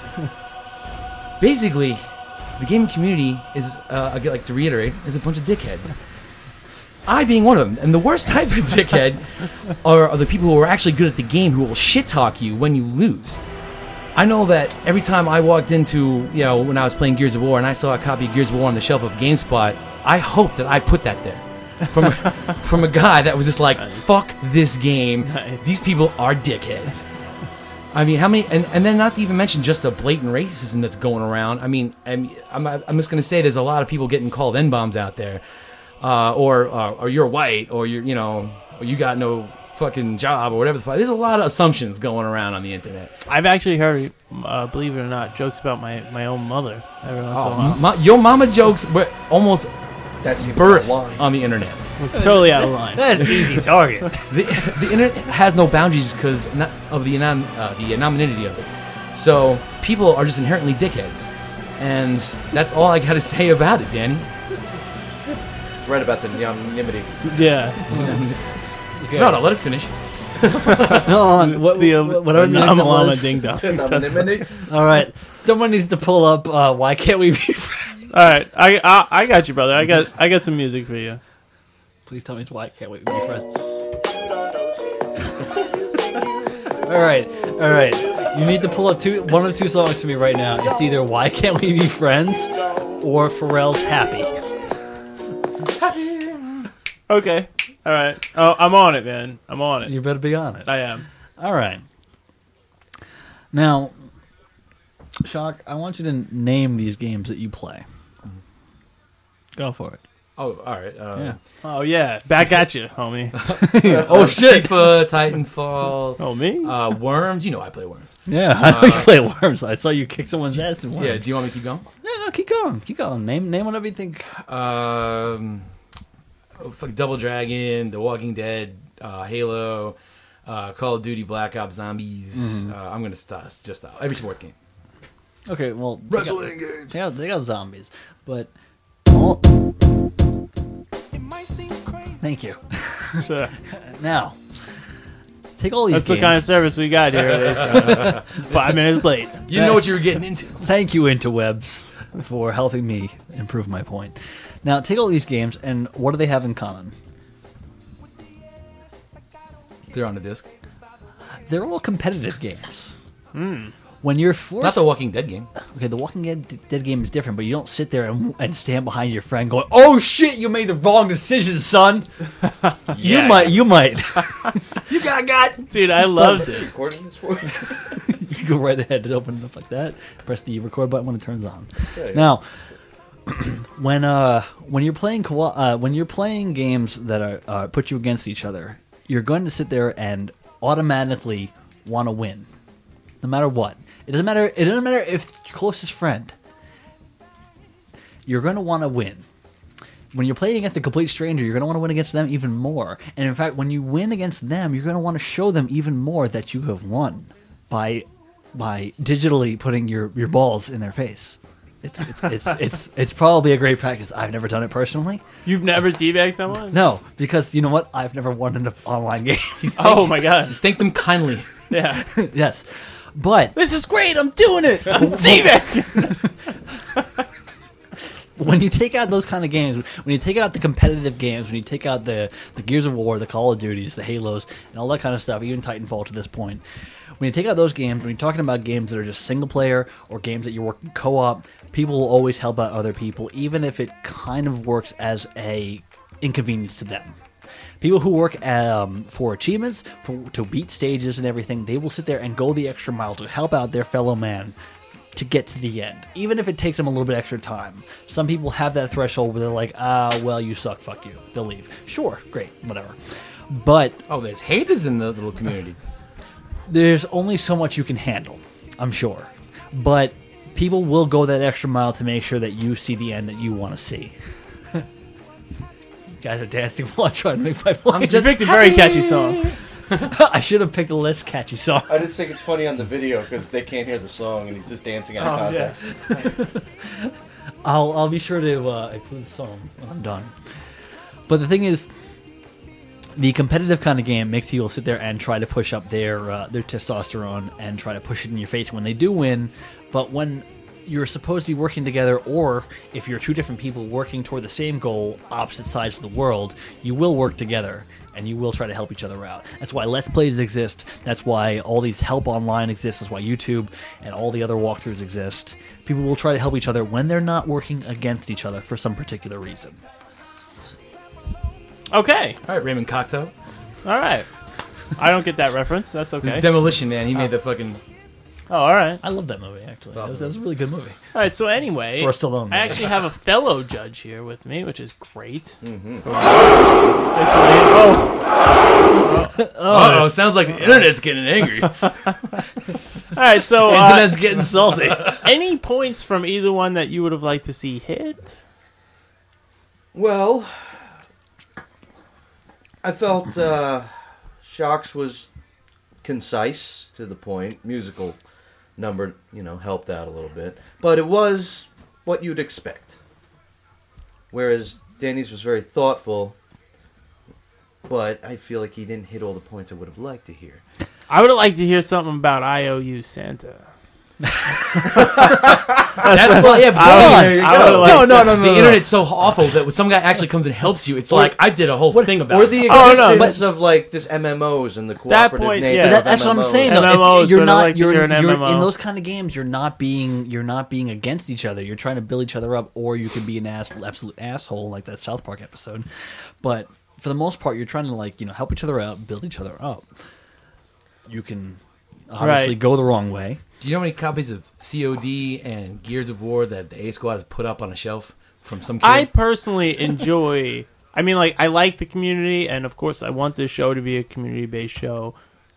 Basically, the gaming community is, uh, I like to reiterate, is a bunch of dickheads. I being one of them. And the worst type of dickhead are, are the people who are actually good at the game who will shit talk you when you lose. I know that every time I walked into, you know, when I was playing Gears of War and I saw a copy of Gears of War on the shelf of GameSpot, I hope that I put that there. From a, from a guy that was just like, nice. Fuck this game. Nice. These people are dickheads. I mean, how many, and, and then not to even mention just the blatant racism that's going around. I mean, I'm, I'm, I'm just going to say there's a lot of people getting called N-bombs out there. Uh, or, uh, or you're white, or you're, you know, or you got no fucking job, or whatever the fuck. There's a lot of assumptions going around on the internet. I've actually heard, uh, believe it or not, jokes about my, my own mother every once oh, in a while. Ma- your mama jokes were almost That's birthed on the internet. It's totally out of line. That's an easy target. the, the internet has no boundaries because of the anon- uh, the anonymity of it. So people are just inherently dickheads, and that's all I got to say about it, Danny. It's right about the anonymity. Yeah. Okay. No, no, let it finish. No, on what, the uh, whatever Namalama Ding Dong. Anonymity. All right, someone needs to pull up. Uh, Why can't we be friends? All right, I, I I got you, brother. I got I got some music for you. Please tell me it's Why Can't We Be Friends. all right, all right. You need to pull up two, one of two songs for me right now. It's either Why Can't We Be Friends or Pharrell's Happy. Okay. All right. Oh, I'm on it, man. I'm on it. You better be on it. I am. All right. Now, Shock, I want you to name these games that you play. Go for it. Oh, all right. Uh, yeah. Oh, yeah. Back at you, homie. Oh, shit. FIFA, Titanfall. Oh, me? Uh, Worms. You know I play Worms. Yeah, I know uh, you play Worms. I saw you kick someone's ass in Worms. Yeah, do you want me to keep going? No, no, keep going. Keep going. Name name whatever you think. Um, fuck Double Dragon, The Walking Dead, uh, Halo, uh, Call of Duty, Black Ops Zombies. Mm-hmm. Uh, I'm going to stop. Just stop. Every sports game. Okay, well. Wrestling got, games. They got, they got zombies. But. All... Thank you. Sure. Now. Take all these That's games. what kind of service we got here. Five minutes late. You know what you were getting into. Thank you, Interwebs, for helping me improve my point. Now, take all these games, and what do they have in common? They're on the disc. They're all competitive games. Hmm. When you're forced... Not the Walking Dead game. Okay, the Walking Dead, Dead game is different, but you don't sit there and, and stand behind your friend going, "Oh shit, you made the wrong decision, son." Yeah. You might, you might. You got got. Dude, I loved it. Recording this for you? You go right ahead and open it up like that. Press the record button when it turns on. Yeah, yeah. Now, when uh when you're playing co- uh, when you're playing games that are uh, put you against each other, you're going to sit there and automatically want to win, no matter what. It doesn't matter. It doesn't matter if it's your closest friend. You're going to want to win. When you're playing against a complete stranger, you're going to want to win against them even more. And in fact, when you win against them, you're going to want to show them even more that you have won by by digitally putting your, your balls in their face. It's it's it's it's it's probably a great practice. I've never done it personally. You've never teabagged someone? No, because you know what? I've never won an online game. Oh my god! Just thank them kindly. Yeah. Yes. But this is great. I'm doing it. I'm teabagging. When you take out those kind of games, when you take out the competitive games, when you take out the, the Gears of War, the Call of Duties, the Halos, and all that kind of stuff, even Titanfall to this point, when you take out those games, when you're talking about games that are just single player or games that you're working co-op, people will always help out other people, even if it kind of works as a inconvenience to them. People who work um, for achievements, for, to beat stages and everything, they will sit there and go the extra mile to help out their fellow man to get to the end, even if it takes them a little bit extra time. Some people have that threshold where they're like, ah, well, you suck, fuck you. They'll leave. Sure, great, whatever. But oh, there's haters in the little community. There's only so much you can handle, I'm sure. But people will go that extra mile to make sure that you see the end that you want to see. You guys are dancing while I try to make my point. I'm just picked a very catchy song. I should have picked a less catchy song. I just think it's funny on the video because they can't hear the song and he's just dancing out of Oh, context. yeah. I'll I'll be sure to uh, include the song when I'm done. But the thing is, the competitive kind of game makes people sit there and try to push up their uh, their testosterone and try to push it in your face when they do win. But when you're supposed to be working together, or if you're two different people working toward the same goal, opposite sides of the world, you will work together. And you will try to help each other out. That's why Let's Plays exist. That's why all these help online exist. That's why YouTube and all the other walkthroughs exist. People will try to help each other when they're not working against each other for some particular reason. Okay. All right, Raymond Cocteau. All right. I don't get that reference. That's This okay. is Demolition Man. He Oh. made the fucking... Oh, all right. I love that movie, actually. Awesome. That, was, that was a really good movie. All right, so anyway, For a Stallone I movie. actually have a fellow judge here with me, which is great. Mm-hmm. Oh. Uh-oh, sounds like the internet's getting angry. All right, so uh, Internet's getting salty. Any points from either one that you would have liked to see hit? Well, I felt uh, Shocks was concise to the point. Musical number, you know, helped out a little bit. But it was what you'd expect. Whereas Danny's was very thoughtful, but I feel like he didn't hit all the points I would have liked to hear. I would have liked to hear something about I O U Santa. That's well, yeah. But I hold was- on. I would've no, liked no, no, that. no, The no, no. internet's so awful that when some guy actually comes and helps you, it's like I did a whole thing about Or it. the Oh, existence no, of like this M M Os and the cooperative point, nature yeah. But that, of that's what I'm M M Os. saying, though. M M Os, If you're sort of not, like you're, you're an you're M M O. in those kind of games. You're not being, you're not being against each other. You're trying to build each other up, or you can be an ass, absolute asshole like that South Park episode. But for the most part, you're trying to like, you know, help each other out, build each other up. You can obviously Right. go the wrong way. Do you know how many copies of C O D and Gears of War that the A Squad has put up on a shelf from some kid? I personally enjoy. I mean, like, I like the community, and of course, I want this show to be a community-based show.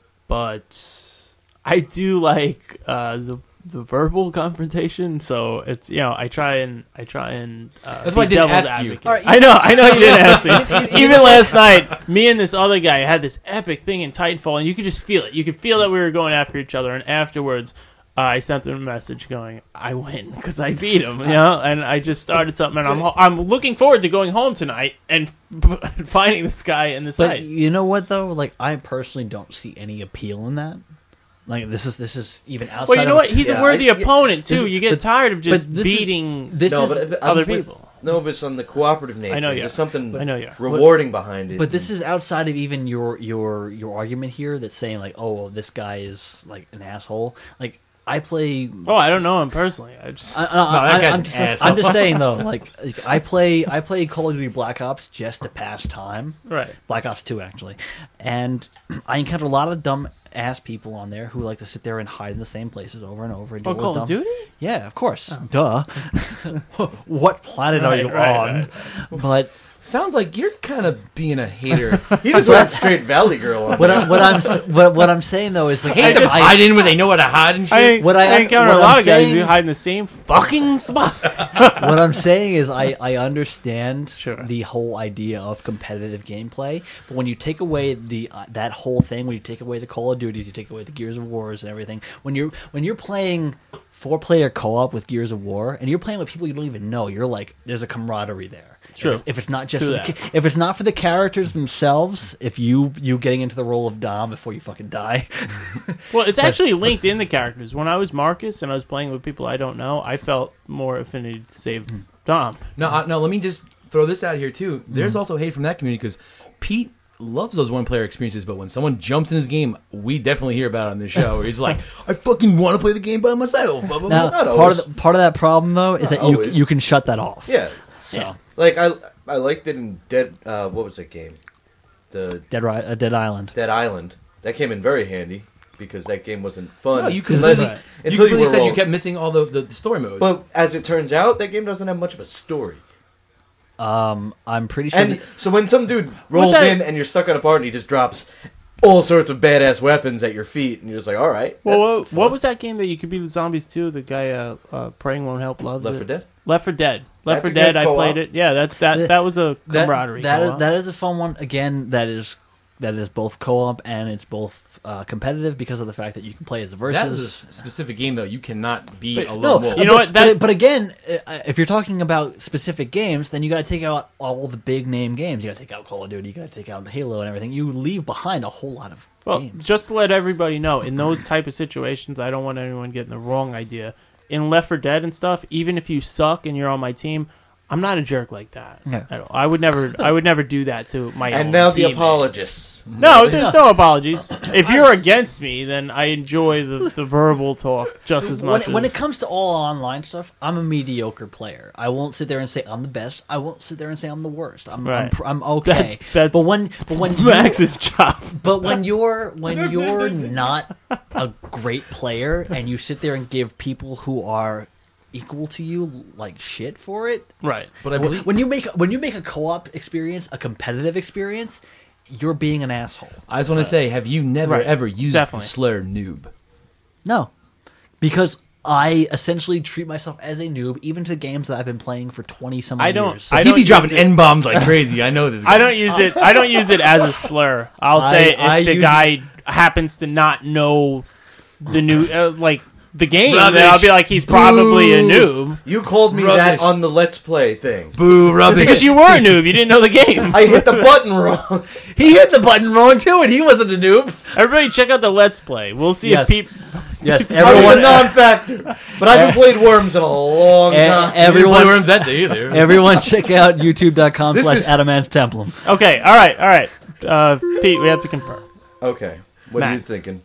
But I do like uh, the the verbal confrontation. So it's, you know, I try and I try and uh, That's why I be didn't devil's ask you. advocate. All right, I know, I know you didn't ask me. You Even know- last night, me and this other guy had this epic thing in Titanfall, and you could just feel it. You could feel that we were going after each other, and afterwards. Uh, I sent him a message going, I win because I beat him, you know, and I just started something, and I'm ho- I'm looking forward to going home tonight and finding this guy in the But site. you know what though? Like I personally don't see any appeal in that. Like this is this is even outside. Well, you know of, what? He's Yeah, a worthy I- yeah, opponent too. this- You get but- tired of just but this is- beating This no, is but if, I'm other with people. Novus on the cooperative nature. I know you There's are. something I know you are. rewarding behind it. But this is outside of even your your your argument here. That's saying like, oh, this guy is like an asshole. Like I play. Oh, I don't know him personally. I just I, I, that I, guy's I'm, an just, asshole. I'm just saying though, like, like I play I play Call of Duty Black Ops just to pass time. right. Black Ops two actually, and I encounter a lot of dumb ass people on there who like to sit there and hide in the same places over and over. And do Oh, all the Call of dumb- Duty? Yeah, of course. Duh. What planet are Right, you right, on? right. But Sounds like you're kind of being a hater. he just went straight Valley Girl on what, that. I, what I'm s- what, what I'm saying though is like I hate them just- hiding when they know how to hide and shit. I, What I- I encounter what a lot I'm of guys saying- who hide in the same fucking spot. what I'm saying is I, I understand Sure. the whole idea of competitive gameplay, but when you take away the uh, that whole thing, when you take away the Call of Duties, you take away the Gears of Wars and everything, when you're when you're playing four player co op with Gears of War and you're playing with people you don't even know, you're like there's a camaraderie there. True. If, if it's not just True for the, that. ca- if it's not for the characters themselves, if you you getting into the role of Dom before you fucking die. Well, it's actually linked in the characters. When I was Marcus and I was playing with people I don't know, I felt more affinity to save Dom. No, uh, no. Let me just throw this out here too. There's also hate from that community because Pete loves those one-player experiences, but when someone jumps in his game, we definitely hear about it on the show. Where he's like, "I fucking want to play the game by myself." Blah, blah, Now, blah. Not part of always. the, part of that problem though is Not that you always. you can shut that off. Yeah. So Yeah. Like, I I liked it in Dead... Uh, what was that game? The Dead Ri- uh, Dead Island. Dead Island. That came in very handy. because that game wasn't fun. No, you could unless, really, until you really you were said roll. you kept missing all the, the, the story modes. But as it turns out, that game doesn't have much of a story. Um, I'm pretty sure. And the- so when some dude rolls that? in and you're stuck on a part and he just drops all sorts of badass weapons at your feet, and you're just like, all right. Well, that- what, that's what fun. was that game that you could be the zombies too? The guy uh, uh, praying won't help loves Left it. four Dead? Left four Dead. Left That's four a Dead. good I co-op. played it. Yeah, that that that was a That- camaraderie. That is, co-op. that is a fun one. Again, that is that is both co-op and it's both uh, competitive because of the fact that you can play as the versus. that is a s- specific game, though. You cannot be a lone No, wolf. You know but, what, that- but, but again, uh, if you're talking about specific games, then you got to take out all the big name games. You got to take out Call of Duty. You got to take out Halo and everything. You leave behind a whole lot of Well, games. just to let everybody know, in those type of situations, I don't want anyone getting the wrong idea. In Left four Dead and stuff, even if you suck and you're on my team, I'm not a jerk like that. Yeah. At all. I would never. I would never do that to my. And own now the teammate. apologists. No, there's no apologies. If you're against me, then I enjoy the, the verbal talk just as when, much. it- when as, it comes to all online stuff, I'm a mediocre player. I won't sit there and say I'm the best. I won't sit there and say I'm the worst. I'm Right. I'm, pr- I'm okay. That's- that's but when but when you- Max's job. But when you're when you're not a great player and you sit there and give people who are equal to you like shit for it, Right. But I believe when you make when you make a co-op experience a competitive experience, you're being an asshole. I just want to say, have you never Right. ever used Definitely. the slur noob? No, because I essentially treat myself as a noob, even to games that I've been playing for twenty some I don't- years. I He don't be dropping use it- N bombs like crazy. I know this guy. I don't use it. I don't use it as a slur. I'll I- say if I the use guy happens to not know the new, uh, like the game, Rubbish. then I'll be like, he's probably a Boo. noob. You called me Rubbish. that on the Let's Play thing. Boo rubbish. Because you were a noob, you didn't know the game. I hit the button wrong. He hit the button wrong too, and he wasn't a noob. Everybody, check out the Let's Play. We'll see Yes. if people. Yes, I was a everyone. non-factor. But I haven't played Worms in a long e- time. Everyone everyone, worms that day either. everyone, check out youtube.com This slash is- Adamant's Templum. Okay, all right, all right. Uh, Pete, we have to confirm. Okay. What are you Max. thinking?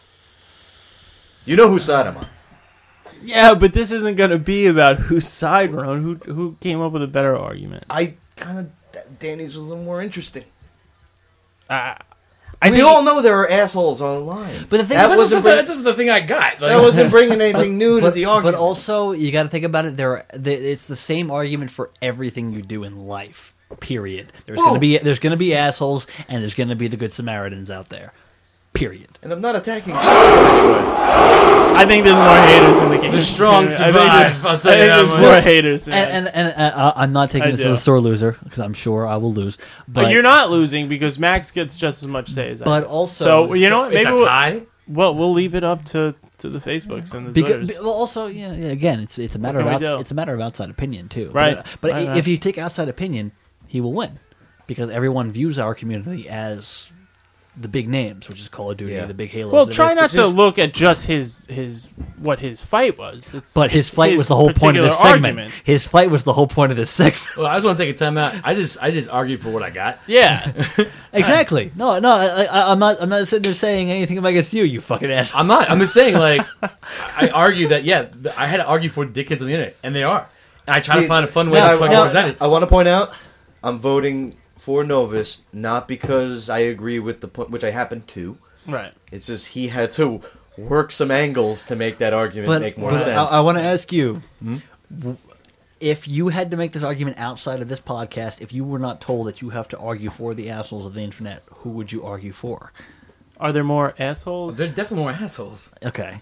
You know whose side I'm on. Yeah, but this isn't going to be about whose side we're on. Who who came up with a better argument? I kind of... Danny's was a little more interesting. Uh, I we think all know there are assholes online. But the thing That is, That's just, wasn't the, bring- that's just the thing I got. Like, That wasn't bringing anything new to but, the argument. but also you got to think about it. There, are, the, it's the same argument for everything you do in life. Period. There's Whoa. gonna be there's gonna be assholes, and there's gonna be the good Samaritans out there. Period. And I'm not attacking... I think there's more haters in the game. The strong I think survive, there's- I'll I tell you think that there's much. more haters. in And it. and, and uh, I'm not taking I this do. as a sore loser because I'm sure I will lose. But, But you're not losing because Max gets just as much say as I. But do. also, so you know what? it's Maybe a we'll, tie. well we'll leave it up to, to the Facebooks and the Because, Twitters. well, also, yeah, yeah, again, it's it's a matter can of we outs- do? it's a matter of outside opinion too. Right. But, but Right, i- right. if you take outside opinion, he will win because everyone views our community as the big names, which is Call of Duty, Yeah. the big Halos. Well, the try big- not it's to just- look at just his his what his fight was. It's But his fight his was the whole point of this particular segment. argument. His fight was the whole point of this segment. Well, I just want to take a time out. I just, I just argued for what I got. Yeah, Exactly. No, no, I, I, I'm not. I'm not sitting there saying anything against you, you fucking ass. I'm not. I'm just saying, like, I argue that, yeah, I had to argue for dickheads on the internet, and they are. And I try to See, find a fun way now, to fucking now, present it. I want to point out, I'm voting for Novus, not because I agree with the point, which I happen to. right. It's just he had to work some angles to make that argument But, make more but sense. I, I want to ask you, Hmm? w- if you had to make this argument outside of this podcast, if you were not told that you have to argue for the assholes of the internet, who would you argue for? Are there more assholes? They're definitely more assholes. Okay.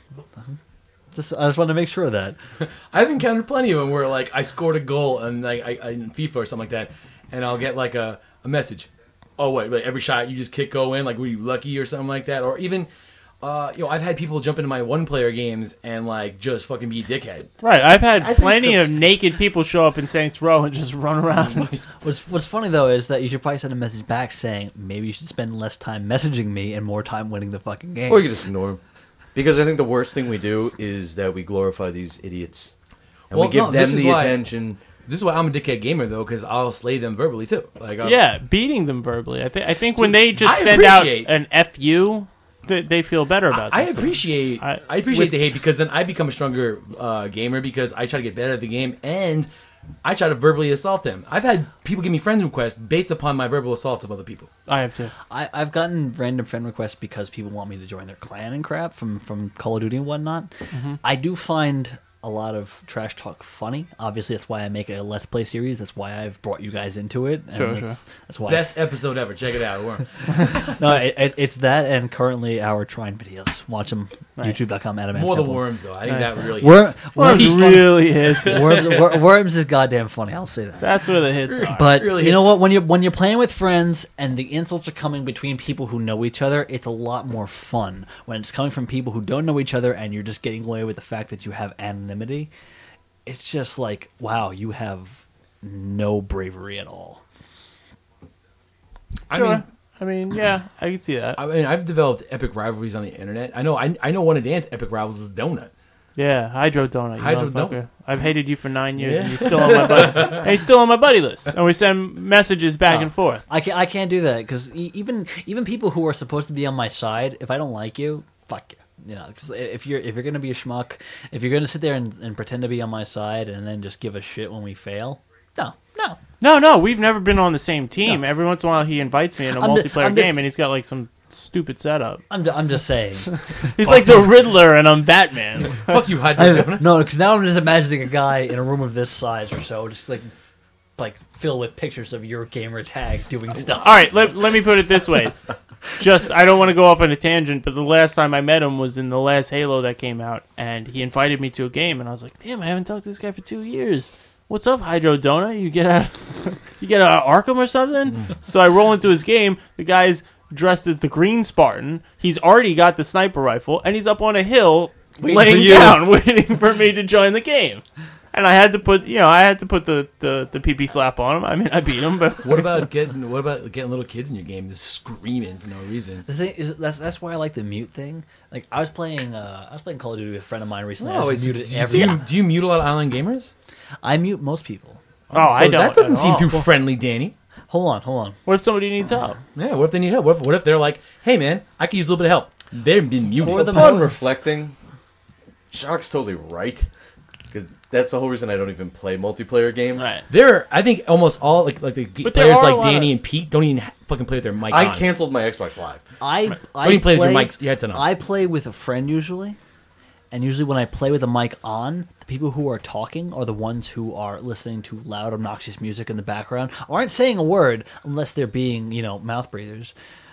Just, I just want to make sure of that. I've encountered plenty of them where, like, I scored a goal and like I, I in FIFA or something like that, and I'll get like a, a message. Oh wait, wait, every shot you just kick go in. Like, were you lucky or something like that? Or even, uh, you know, I've had people jump into my one-player games and like just fucking be a dickhead. Right. I've had I think plenty the- of naked people show up in Saints Row and just run around. What's What's funny though is that you should probably send a message back saying maybe you should spend less time messaging me and more time winning the fucking game. Or you can just ignore him. Because I think the worst thing we do is that we glorify these idiots. And Well, we give no, them this is the why- attention. This is why I'm a dickhead gamer though, because I'll slay them verbally too. Like, I'm, Yeah, beating them verbally. I think. I think when they just I send out appreciate- an F you, they, they feel better about. I themselves. appreciate I- I, appreciate with- the hate because then I become a stronger uh, gamer because I try to get better at the game and I try to verbally assault them. I've had people give me friend requests based upon my verbal assaults of other people. I have too. I, I've gotten random friend requests because people want me to join their clan and crap from, from Call of Duty and whatnot. Mm-hmm. I do find a lot of trash talk funny. Obviously, that's why I make a Let's Play series. That's why I've brought you guys into it. And Sure, that's, sure. That's why Best episode ever. Check it out. no, it, it, it's that and currently our Trine videos. Watch them. Nice. YouTube dot com. Adam More the worms, though. I think Nice. that really Wor- hits. Worms Worms really hits. Worms, Wor- Worms is goddamn funny. I'll say that. That's where the hits are. But really you know hits. what? When you're when you're playing with friends and the insults are coming between people who know each other, it's a lot more fun. When it's coming from people who don't know each other and you're just getting away with the fact that you have anonymity, it's just like, wow, you have no bravery at all. I Sure. mean, I mean, yeah, I can see that. I mean, I've developed epic rivalries on the internet. I know, I, I know one of Dan's epic rivals is Donut. Yeah, Hydro Donut. you Hydro motherfucker. Donut. I've hated you for nine years, Yeah. and you're still on my buddy. and he's still on my buddy list, and we send messages back Oh. and forth. I can't I can't do that because even even people who are supposed to be on my side, if I don't like you, fuck you. You know, 'cause if you're if you're gonna be a schmuck, if you're gonna sit there and, and pretend to be on my side and then just give a shit when we fail, no, no. No, no, we've never been on the same team. Every once in a while, he invites me in a I'm ju- multiplayer I'm game, just- and he's got like some stupid setup. I'm ju- I'm just saying. He's like the Riddler, and I'm Batman. Fuck you, Hydro I, Donut. no, because now I'm just imagining a guy in a room of this size or so, just like like filled with pictures of your gamer tag doing stuff. All right, let, let me put it this way. Just, I don't want to go off on a tangent, but the last time I met him was in the last Halo that came out, and he invited me to a game, and I was like, damn, I haven't talked to this guy for two years. What's up, Hydro Donut? You get out, you get out of Arkham or something? So I roll into his game. The guy's dressed as the Green Spartan. He's already got the sniper rifle, and he's up on a hill, Waiting for laying you. down, waiting for me to join the game. And I had to put, you know, I had to put the the, the pee pee slap on him. I mean, I beat him, but What about getting what about getting little kids in your game just screaming for no reason? The thing is, that's that's why I like the mute thing. Like I was playing, uh, I was playing Call of Duty with a friend of mine recently. I Oh, just is, muted do, you, everyone. do you mute a lot of online gamers? I mute most people. oh, I So don't. that doesn't at seem all. too friendly, Danny. Hold on, hold on. What if somebody needs help? Yeah, what if they need help? What if, what if they're like, hey man, I could use a little bit of help? They've been muted. For the Upon mo- reflecting, Shock's totally right. Because that's the whole reason I don't even play multiplayer games. Right. There, I think almost all like like the g- But there players are a like lot Danny of- and Pete don't even ha- fucking play with their mic I on. canceled my Xbox Live. I I Don't even play play with your mics. Yeah, it's enough. I play with a friend usually, and usually when I play with a mic on, the people who are talking are the ones who are listening to loud, obnoxious music in the background, aren't saying a word unless they're being, you know, mouth breathers.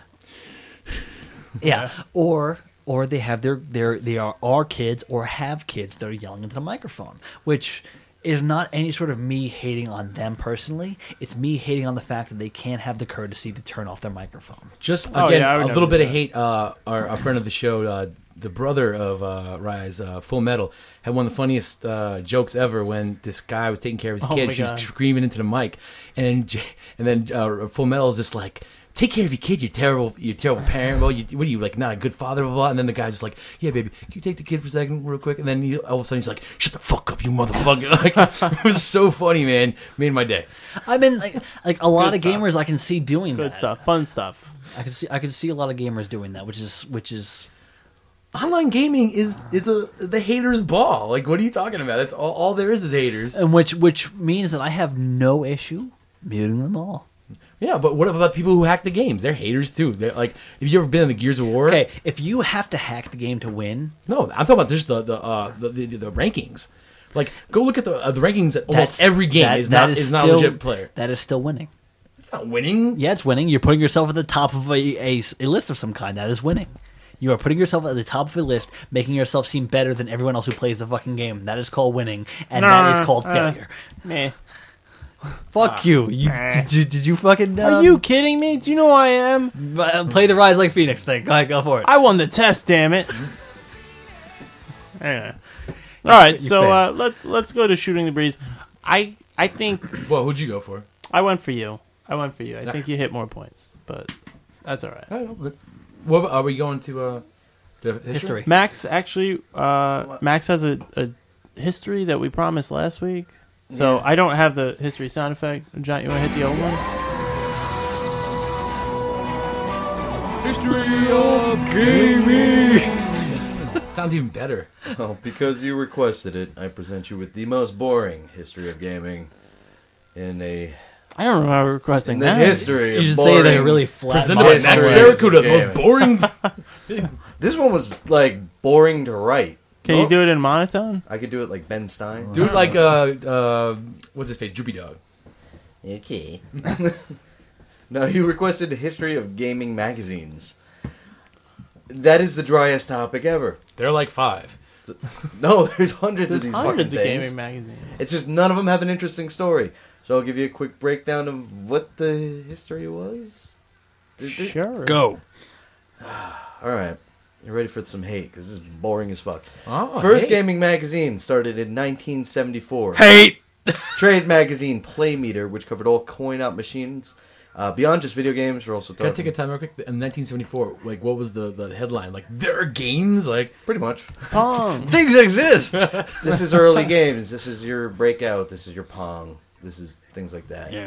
Yeah, or or they have their their they are are kids or have kids that are yelling into the microphone, which is not any sort of me hating on them personally. It's me hating on the fact that they can't have the courtesy to turn off their microphone. Just Oh, again, yeah, I would a never little do bit of that. hate. Uh, our, our friend of the show, uh, the brother of uh, Rise, uh, Full Metal, had one of the funniest uh, jokes ever when this guy was taking care of his Oh kid. my She God. was screaming into the mic, and then J- and then uh, Full Metal is just like, "Take care of your kid. You're terrible. You're a terrible parent. Well, you, what are you like? Not a good father." Blah, blah. And then the guy's just like, "Yeah, baby, can you take the kid for a second, real quick?" And then he, all of a sudden he's like, "Shut the fuck up, you motherfucker!" Like, it was so funny, man. Made my day. I mean, like, like a lot Good of stuff. gamers I can see doing Good that. stuff, fun stuff. I can see I can see a lot of gamers doing that, which is which is Online gaming is is a the haters' ball. Like, what are you talking about? That's all. All there is is haters. and which which means that I have no issue muting them all. Yeah, but what about people who hack the games? They're haters too. They're like, have you ever been in the Gears of War? Okay, if you have to hack the game to win, No, I'm talking about just the the uh, the, the, the rankings. Like, go look at the uh, the rankings at almost that's- every game that- is that not is, not still- a legit player. that is still winning. It's not winning. Yeah, it's winning. You're putting yourself at the top of a, a, a list of some kind. That is winning. You are putting yourself at the top of a list, making yourself seem better than everyone else who plays the fucking game. That is called winning, and that is called uh, failure. Meh. Fuck you. You did, you did you fucking? Um, Are you kidding me? Do you know who I am? uh, play the Rise Like Phoenix thing? Go ahead, go for it. I won the test, damn it. Anyway. All right, You so failed. uh, let's let's go to shooting the breeze. I I think Well, who'd you go for? I went for you. I went for you. I think you hit more points, but that's all right. I don't know, but what about- are we going to uh, the history? History. Max actually, uh, Max has a, a history that we promised last week. So I don't have the history sound effect. John, you want to hit the old one? History of gaming. Sounds even better. Well, because you requested it, I present you with the most boring history of gaming in a... I don't remember requesting in the that. history You of should boring... say that really flat. Presented by history Max of Barracuda, the most gaming. boring. This one was, like, boring to write. Can you do it in monotone? I could do it like Ben Stein. Do it like, uh, uh, what's his face? Droopy Dog. Okay. No, you requested a history of gaming magazines. That is the driest topic ever. They're like five. No, there's hundreds There's of these hundreds fucking of things. gaming magazines. It's just none of them have an interesting story. So I'll give you a quick breakdown of what the history was. Sure. Go. All right. You ready for some hate? Because this is boring as fuck. Oh, First hate. gaming magazine started in nineteen seventy-four. Hate. Trade magazine Playmeter, which covered all coin-out machines. Uh, beyond just video games, we're also Can I talking... take a time real quick? In nineteen seventy-four, like, what was the, the headline? Like, there are games? Like, Pretty much. Pong. Things exist. This is early games. This is your Breakout. This is your Pong. This is things like that. Yeah.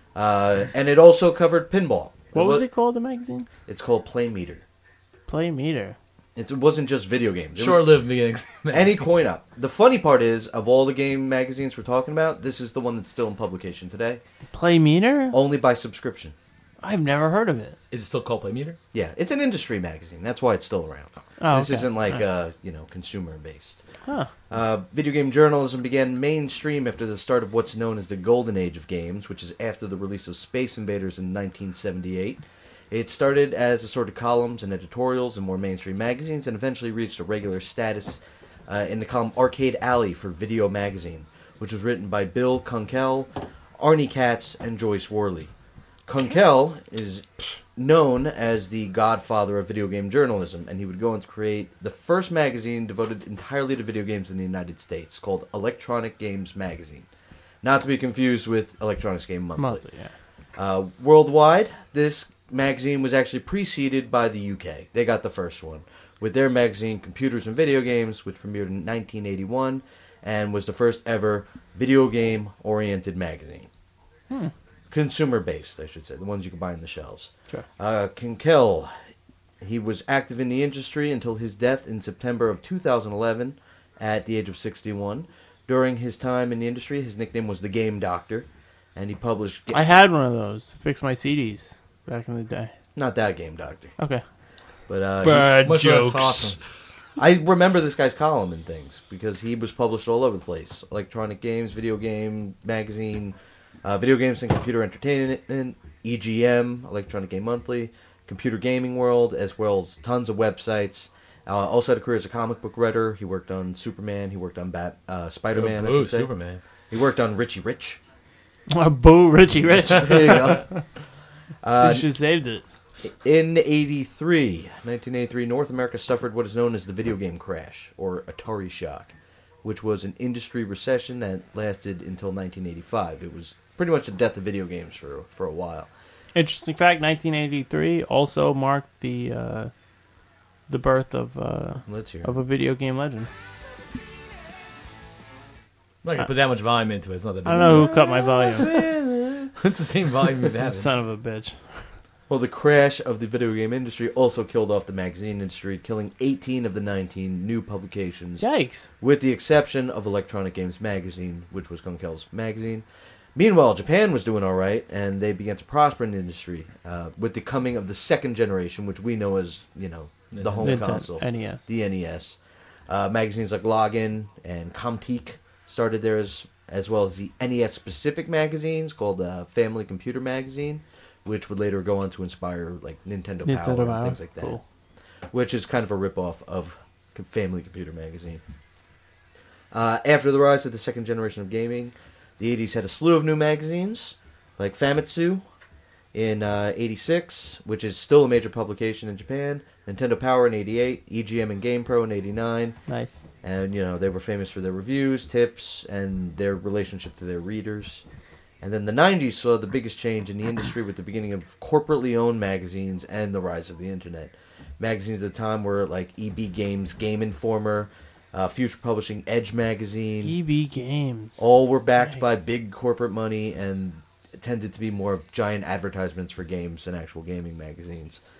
Uh, and it also covered pinball. What was it called, the magazine? It's called Playmeter. Play Meter. It's, it wasn't just video games. It was short-lived beginnings. any coin up. The funny part is, of all the game magazines we're talking about, this is the one that's still in publication today. Play Meter? Only by subscription. I've never heard of it. Is it still called Playmeter? Yeah, it's an industry magazine. That's why it's still around. Oh, this okay. isn't like, All right. uh, you know, consumer-based. Huh. Uh, video game journalism began mainstream after the start of what's known as the Golden Age of games, which is after the release of Space Invaders in nineteen seventy-eight. It started as a sort of columns and editorials in more mainstream magazines and eventually reached a regular status uh, in the column Arcade Alley for Video Magazine, which was written by Bill Kunkel, Arnie Katz, and Joyce Worley. Kunkel is known as the godfather of video game journalism, and he would go on to create the first magazine devoted entirely to video games in the United States, called Electronic Games Magazine. Not to be confused with Electronics Game Monthly. Monthly, yeah. Uh, worldwide, this magazine was actually preceded by the U K. They got the first one, with their magazine Computers and Video Games, which premiered in nineteen eighty-one, and was the first ever video game-oriented magazine. Hmm. Consumer-based, I should say, the ones you can buy in the shelves. Sure. Uh, Kunkel, he was active in the industry until his death in September of two thousand eleven at the age of sixty-one. During his time in the industry, his nickname was the Game Doctor, and he published... Ga- I had one of those to fix my C Ds back in the day. Not that Game Doctor. Okay. But, uh... Bad he, Much jokes. less awesome. I remember this guy's column and things, because he was published all over the place. Electronic Games, Video Game Magazine, uh, Video Games and Computer Entertainment, E G M, Electronic Game Monthly, Computer Gaming World, as well as tons of websites. Uh, also had a career as a comic book writer. He worked on Superman. He worked on Bat, uh, Spider-Man, I Oh, should say. Superman. He worked on Richie Rich. Oh, boo, Richie Rich. There you go. Uh, you should have saved it. In eighty-three, nineteen eighty-three, North America suffered what is known as the video game crash, or Atari shock, which was an industry recession that lasted until nineteen eighty-five. It was pretty much the death of video games for for a while. Interesting fact, nineteen eighty-three also marked the uh, the birth of uh, Let's hear. of a video game legend. I'm not gonna put that much volume into it. It's not that big. I don't know who cut my volume. It's the same volume you've had. Son of a bitch. Well, the crash of the video game industry also killed off the magazine industry, killing eighteen of the nineteen new publications. Yikes. With the exception of Electronic Games Magazine, which was Kunkel's magazine. Meanwhile, Japan was doing all right, and they began to prosper in the industry uh, with the coming of the second generation, which we know as, you know, the home Nintendo, console. N E S. The N E S. Uh, magazines like Login and Comtique started there, as, as well as the N E S-specific magazines called uh, Family Computer Magazine, which would later go on to inspire like Nintendo, Nintendo Power and Power, things like that. cool. Which is kind of a ripoff of Family Computer Magazine. Uh, after the rise of the second generation of gaming, the eighties had a slew of new magazines, like Famitsu in uh, eighty-six, which is still a major publication in Japan, Nintendo Power in eighty-eight, E G M and GamePro in eighty-nine. Nice. And, you know, they were famous for their reviews, tips, and their relationship to their readers. And then the nineties saw the biggest change in the industry with the beginning of corporately owned magazines and the rise of the internet. Magazines at the time were like E B Games, Game Informer, uh, Future Publishing, Edge Magazine. E B Games. All were backed by big corporate money and tended to be more giant advertisements for games than actual gaming magazines.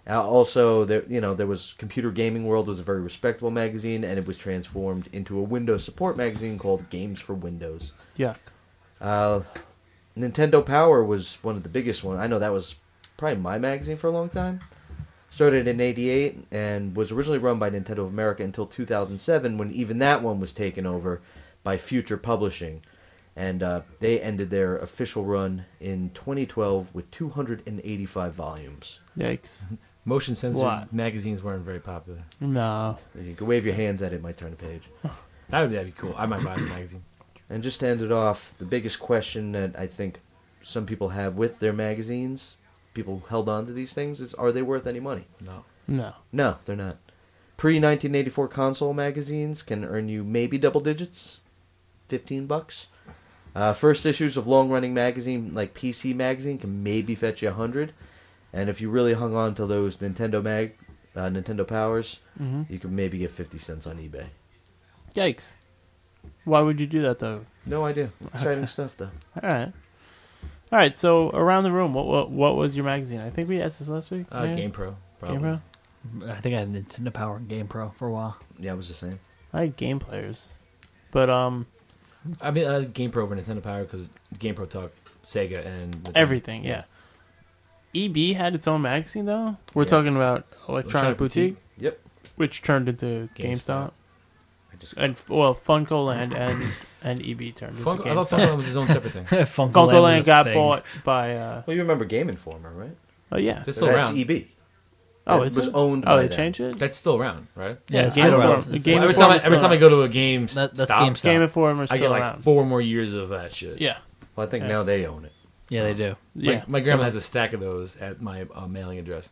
Uh, also, there you know there was Computer Gaming World was a very respectable magazine, and it was transformed into a Windows support magazine called Games for Windows. Yuck. Uh, Nintendo Power was one of the biggest ones. I know that was probably my magazine for a long time. Started in eighty-eight and was originally run by Nintendo of America until two thousand seven, when even that one was taken over by Future Publishing. And uh, they ended their official run in twenty twelve with two hundred eighty-five volumes. Yikes. Motion sensor What? magazines weren't very popular. No. You can wave your hands at it, it might turn a page. That would that'd be cool. I might buy the magazine. And just to end it off, the biggest question that I think some people have with their magazines, people who held on to these things, is are they worth any money? No. No. No, they're not. Pre-nineteen eighty-four console magazines can earn you maybe double digits, fifteen bucks. Uh, first issues of long-running magazine like P C Magazine can maybe fetch you a hundred, and if you really hung on to those Nintendo mag, uh, Nintendo Powers, Mhm. you could maybe get fifty cents on eBay. Yikes. Why would you do that, though? No idea. Exciting stuff, though. All right. All right, so around the room, what what, what was your magazine? I think we asked this last week. Uh, maybe? Game Pro, probably. Game Pro? I think I had Nintendo Power and Game Pro for a while. Yeah, it was the same. I had Game Players. But, um... I mean, uh, Game Pro over Nintendo Power because Game Pro talked Sega and Nintendo. Everything, yeah. E B had its own magazine, though? We're Yeah. talking about Electronic, Electronic Boutique? Boutique. Yep. Which turned into GameStop. GameStop. And, well, Funko Land and, and E B turned Funko- into I GameStop. thought Funko was his own separate thing. Funko Funko Land Land, was a got thing. bought by... Uh, Well, you remember Game Informer, right? oh, yeah. That's still That's around. E B. Oh, That is was it? owned Oh, by they them. changed it? That's still around, right? Yeah, it's Game still Informer- around. Game It's- Informer every time, I, is every still time I around. go to a game That- that's stop, GameStop. Game Informer is I still get like around. four more years of that shit. Yeah. Well, I think Yeah. now they own it. Yeah, they do. My, Yeah. my grandma has a stack of those at my uh, mailing address.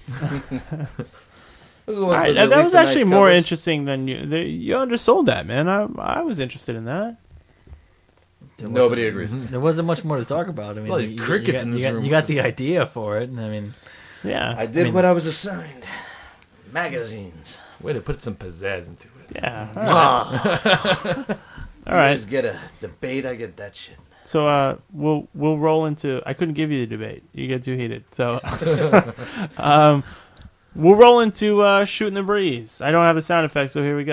All right, that, that was actually more interesting than you. The, you undersold that, man. I I was interested in that. Nobody agrees. There wasn't much more to talk about. I mean, Well, there's you, you crickets got, in you this got, room. you got the idea for it. and I mean, Yeah. I did mean- what I was assigned. Magazines. Way to put some pizzazz into it. Yeah. All right. All You right. guys get a debate, I get that shit. So uh, we'll we'll roll into. I couldn't give you the debate. You get too heated. So um, we'll roll into uh, shooting the breeze. I don't have a sound effect, so here we go.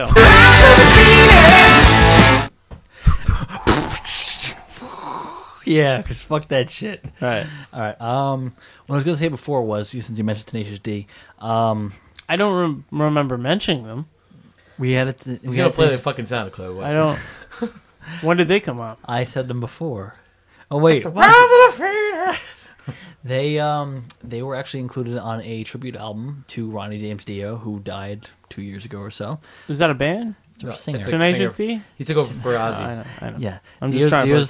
yeah, because fuck that shit. All right. All right. Um, what I was gonna say before was, since you mentioned Tenacious D, um, I don't rem- remember mentioning them. we had it. He's we gonna had play the Tenacious- fucking SoundCloud. What? I don't. When did they come up? I said them before. Oh wait, they um they were actually included on a tribute album to Ronnie James Dio, who died two years ago or so. Is that a band? It's a No, singer. it's a Tenacious singer. D? He took over for Ozzy. I know. I know. Yeah, I'm Dio- just trying Dio's to.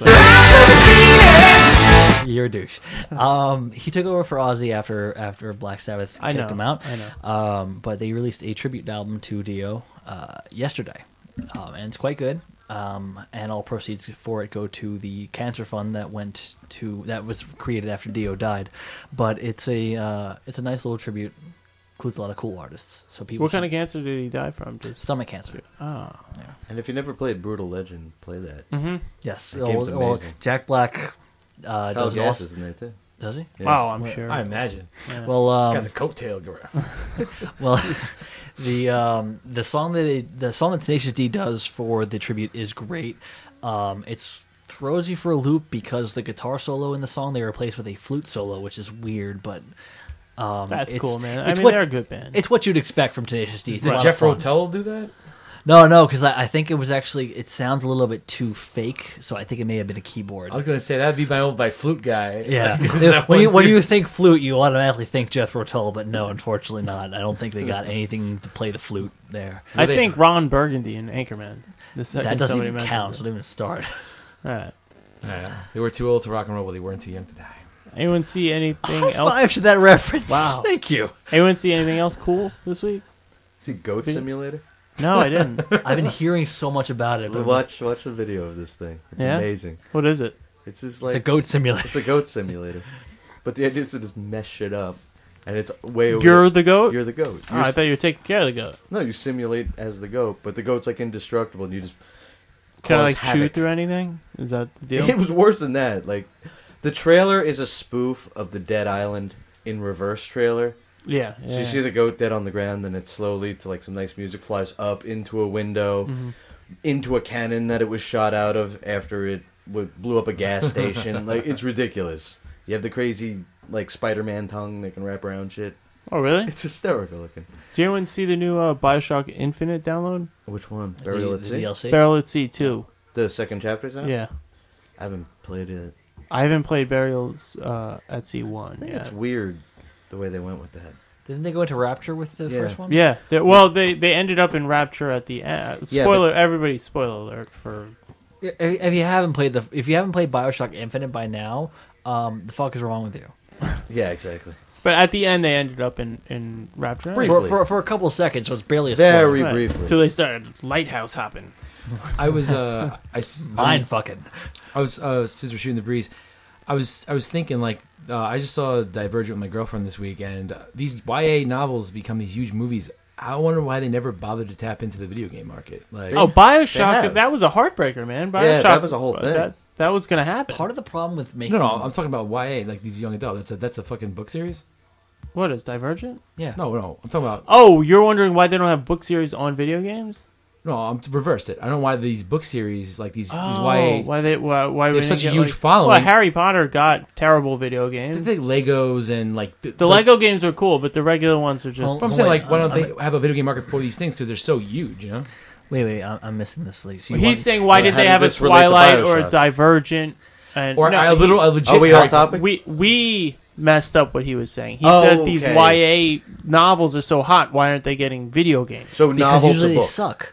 the- You're a douche. Um, he took over for Ozzy after after Black Sabbath I kicked know, him out. I know. Um, but they released a tribute album to Dio uh, yesterday, um, and it's quite good. Um, and all proceeds for it go to the cancer fund that went to that was created after Dio died. But it's a uh, it's a nice little tribute. Includes a lot of cool artists. So people. What kind should- of cancer did he die from? Just stomach cancer? Oh. And if you never played Brutal Legend, play that. Mm-hmm. Yes. That game's Well, well, amazing. Jack Black uh, Kyle does it Gass also. is in there too. Does he? Yeah. Wow, I'm Well, sure. I imagine. Yeah. Well, um, Guy's a coattail girl. well, the um, the song that it, the song that Tenacious D does for the tribute is great. Um, it's throws you for a loop because the guitar solo in the song they replaced with a flute solo, which is weird, but um, That's it's- cool, man. I it's mean, what- they're a good band. It's what you'd expect from Tenacious D. It's a Did lot Jeff of fun. Rotel do that? No, no, because I, I think it was actually it sounds a little bit too fake, so I think it may have been a keyboard. I was gonna say that'd be my old my flute guy. Yeah. Like, is that when you one when dude? you think flute, you automatically think Jethro Tull, but no, unfortunately not. I don't think they got anything to play the flute there. I they- think Ron Burgundy in Anchorman. The second That doesn't somebody even mentioned count, it. so don't even start. All right. Yeah, they were too old to rock and roll, but they weren't too young to die. Anyone see anything High else? five to that reference. Wow. Thank you. Anyone see anything else cool this week? See Goat Video- Simulator? No, I didn't. I've been hearing so much about it. But Watch watch a video of this thing. It's Yeah? amazing. What is it? It's just it's like a goat simulator. it's a goat simulator. But the idea is to just mess shit up. And it's way over You're the goat? You're the goat. Oh, You're I s- thought you were taking care of the goat. No, you simulate as the goat, but the goat's like indestructible and you just Can I cause like havoc. shoot through anything? Is that the deal? It was worse than that. Like, the trailer is a spoof of the Dead Island in reverse trailer. Yeah, So yeah. you see the goat dead on the ground, and it slowly, to like some nice music, flies up into a window, Mhm. into a cannon that it was shot out of after it w- blew up a gas station. Like, it's ridiculous. You have the crazy, like, Spider-Man tongue that can wrap around shit. Oh, really? It's hysterical looking. Did anyone see the new uh, Bioshock Infinite download? Which one? Burial at the Sea? D L C? Burial at Sea two. The second chapter's out? Yeah. I haven't played it. I haven't played Burial uh, at Sea one. I think yet. it's weird the way they went with that. Didn't they go into Rapture with the Yeah. first one? Yeah. they- Well, they they ended up in Rapture at the end. Yeah, Spoiler, but- everybody, spoiler alert for. If if you haven't played the, if you haven't played Bioshock Infinite by now, um, the fuck is wrong with you? Yeah, exactly. But at the end, they ended up in, in Rapture. For, for for a couple of seconds, so it's barely a spoiler. Very Right. briefly. Till they started lighthouse hopping. I was uh, I s- Mind fucking. I was uh, since we're shooting the breeze. I was I was thinking like uh, I just saw Divergent with my girlfriend this week, and uh, these Y A novels become these huge movies. I wonder why they never bothered to tap into the video game market. Like, Oh, They Bioshock! have. That was a heartbreaker, man. Bioshock, Yeah, that was a whole thing. That, that was gonna happen. Part of the problem with making no, no, I'm talking about Y A, like these young adults. That's a that's a fucking book series. What is Divergent? yeah, No, no, I'm talking about Oh, you're wondering why they don't have book series on video games? no. I'm to reverse it. I don't know why these book series like these these Oh, Y A. why they why why they we have didn't such a get, huge like- following. Well, Harry Potter got terrible video games. I think Legos and like The Lego games are cool, but the regular ones are just. But I'm Oh, saying wait, like, why don't I'm- they have a video game market for these things? Because they're so huge, you know. wait, wait, I'm, I'm missing this. Like, so you He's want- saying why Uh, did how they did have a this relate to Twilight or a Bioshock? Divergent? And Or no, a little a legit. Are we off Harry- topic? We we messed up what he was saying. He Oh, said these okay. Y A novels are so hot. Why aren't they getting video games? So because novel usually to they book. suck.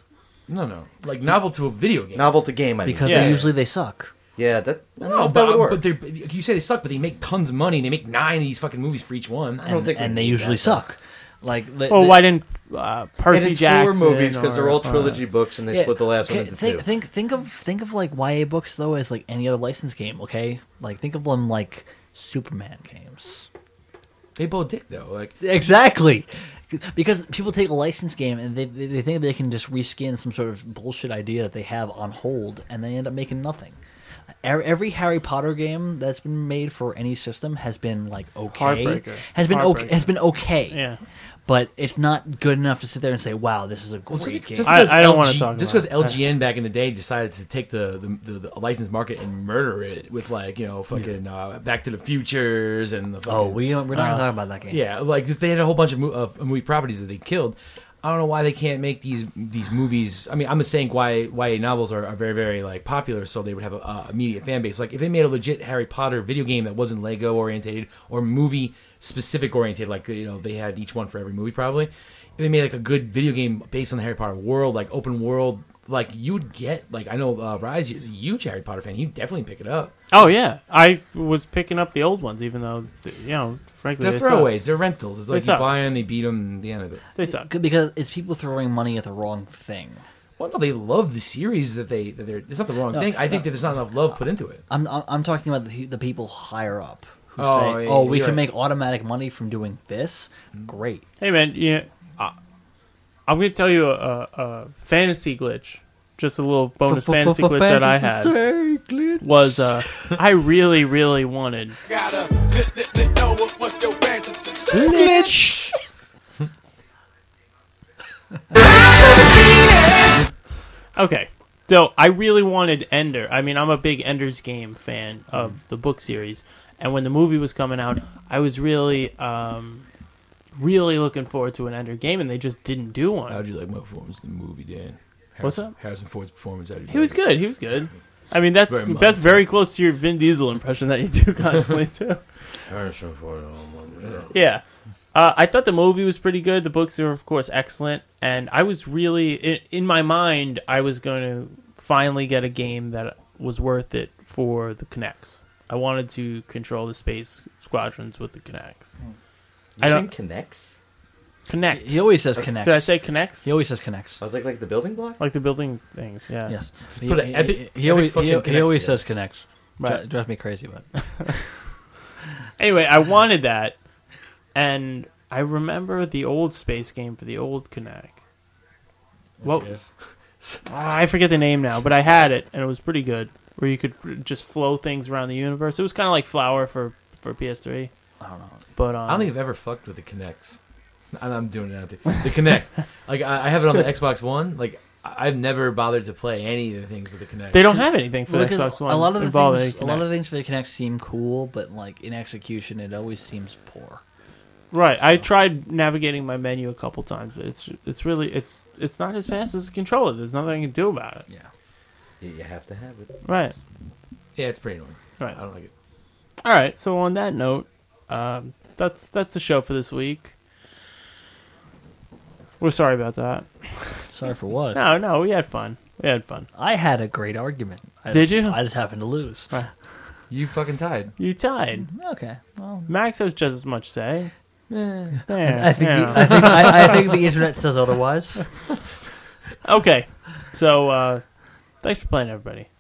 No, no, like novel to a video game. Novel to game, I mean. Because Yeah. they usually they suck. Yeah, that, I don't know No, if that would but, work. but they're, you say they suck, but they make tons of money. They make nine of these fucking movies for each one. I don't And, think we and they need usually that, though. suck. Like, the, Well, the- why didn't uh, Percy and it's Jackson? four movies because they're all or, uh, trilogy books, and they Yeah, split the last one okay, into think, two. Think think of think of like Y A books though as like any other licensed game. Okay, like think of them like Superman games. They both dick though. Like Exactly. Because people take a licensed game and they they they think they can just reskin some sort of bullshit idea that they have on hold, and they end up making nothing. Er- Every Harry Potter game that's been made for any system has been like okay, Heartbreaker. has been okay, Heartbreaker. has been okay, Yeah. but it's not good enough to sit there and say, "Wow, this is a well, great just game." I- because I don't L wanna G talk just about because it. L G N back in the day decided to take the the, the, the licensed market and murder it with like you know fucking uh, Back to the Futures and the fucking, Oh, we don't, we're not uh, gonna talk about that game. Yeah, like just, they had a whole bunch of, mo- of movie properties that they killed. I don't know why they can't make these these movies. I mean, I'm just saying why Y A novels are, are very very like popular, so they would have a, a immediate fan base. Like if they made a legit Harry Potter video game that wasn't Lego orientated or movie specific oriented, like you know they had each one for every movie probably. If they made like a good video game based on the Harry Potter world, like open world, like you would get like I know uh, Rise is a huge Harry Potter fan. He'd definitely pick it up. Oh yeah, I was picking up the old ones, even though you know, frankly, They're they suck. throwaways. They're rentals. It's They like you suck. buy them, they beat them. At the end of it. They suck. because it's people throwing money at the wrong thing. Well, no, they love the series that they that they're. It's not the wrong No, thing. I think that there's not enough love put into it. I'm I'm, I'm talking about the, the people higher up who Oh, say, yeah, "Oh, we you're can right. make automatic money from doing this." Great. Hey man, yeah, uh, I'm gonna tell you a, a, a fantasy glitch. Just a little bonus fantasy glitch that I had was uh, I really, really wanted. Glitch. Okay, so I really wanted Ender. I mean, I'm a big Ender's Game fan of the book series, and when the movie was coming out, I was really, um, really looking forward to an Ender game, and they just didn't do one. How'd you like my performance in the movie, Dan? What's Harrison- up? Harrison Ford's performance. How'd you He was like it? good. He was good. I mean, that's Very that's much. very close to your Vin Diesel impression that you do constantly too. Harrison Ford, oh my God. Yeah. Uh, I thought the movie was pretty good. The books are, of course, excellent. And I was really, in, in my mind, I was going to finally get a game that was worth it for the Kinects. I wanted to control the space squadrons with the Kinects. You I saying don't connects? Connect. He always says connects. Did I say Kinects? He always says connects. I was like, like the building block? Like the building things, yeah. Yes. Just He, put an he- epic- he, epic he always, fucking he, he connects always there. says connects. Right. Dri- drives me crazy, but Anyway, I wanted that, and I remember the old space game for the old Kinect. What? Ah, I forget the name now, but I had it, and it was pretty good. Where you could just flow things around the universe. It was kind of like Flower for, for P S three. I don't know. But um, I don't think I've ever fucked with the Kinects. I'm, I'm doing it now. Too. The Kinect, like I, I have it on the Xbox One. Like I- I've never bothered to play any of the things with the Kinect. they don't have anything for Well, the 'cause Xbox One. A lot of the involving things, a lot Kinect. of the things for the Kinect seem cool, but like in execution, it always seems poor. Right, I tried navigating my menu a couple times, but it's it's really it's it's not as fast as a controller. There's nothing I can do about it. Yeah, You you have to have it. Right. Yeah, it's pretty annoying. Right. I don't like it. All right. So on that note, um, that's that's the show for this week. We're sorry about that. Sorry for what? No, no, we had fun. We had fun. I had a great argument. I Did just, you? I just happened to lose. Right. You fucking tied. You tied. Okay. Well, Max has just as much say. Eh. Yeah, I think yeah. the, I think I, I think the internet says otherwise. Okay. So uh, thanks for playing, everybody.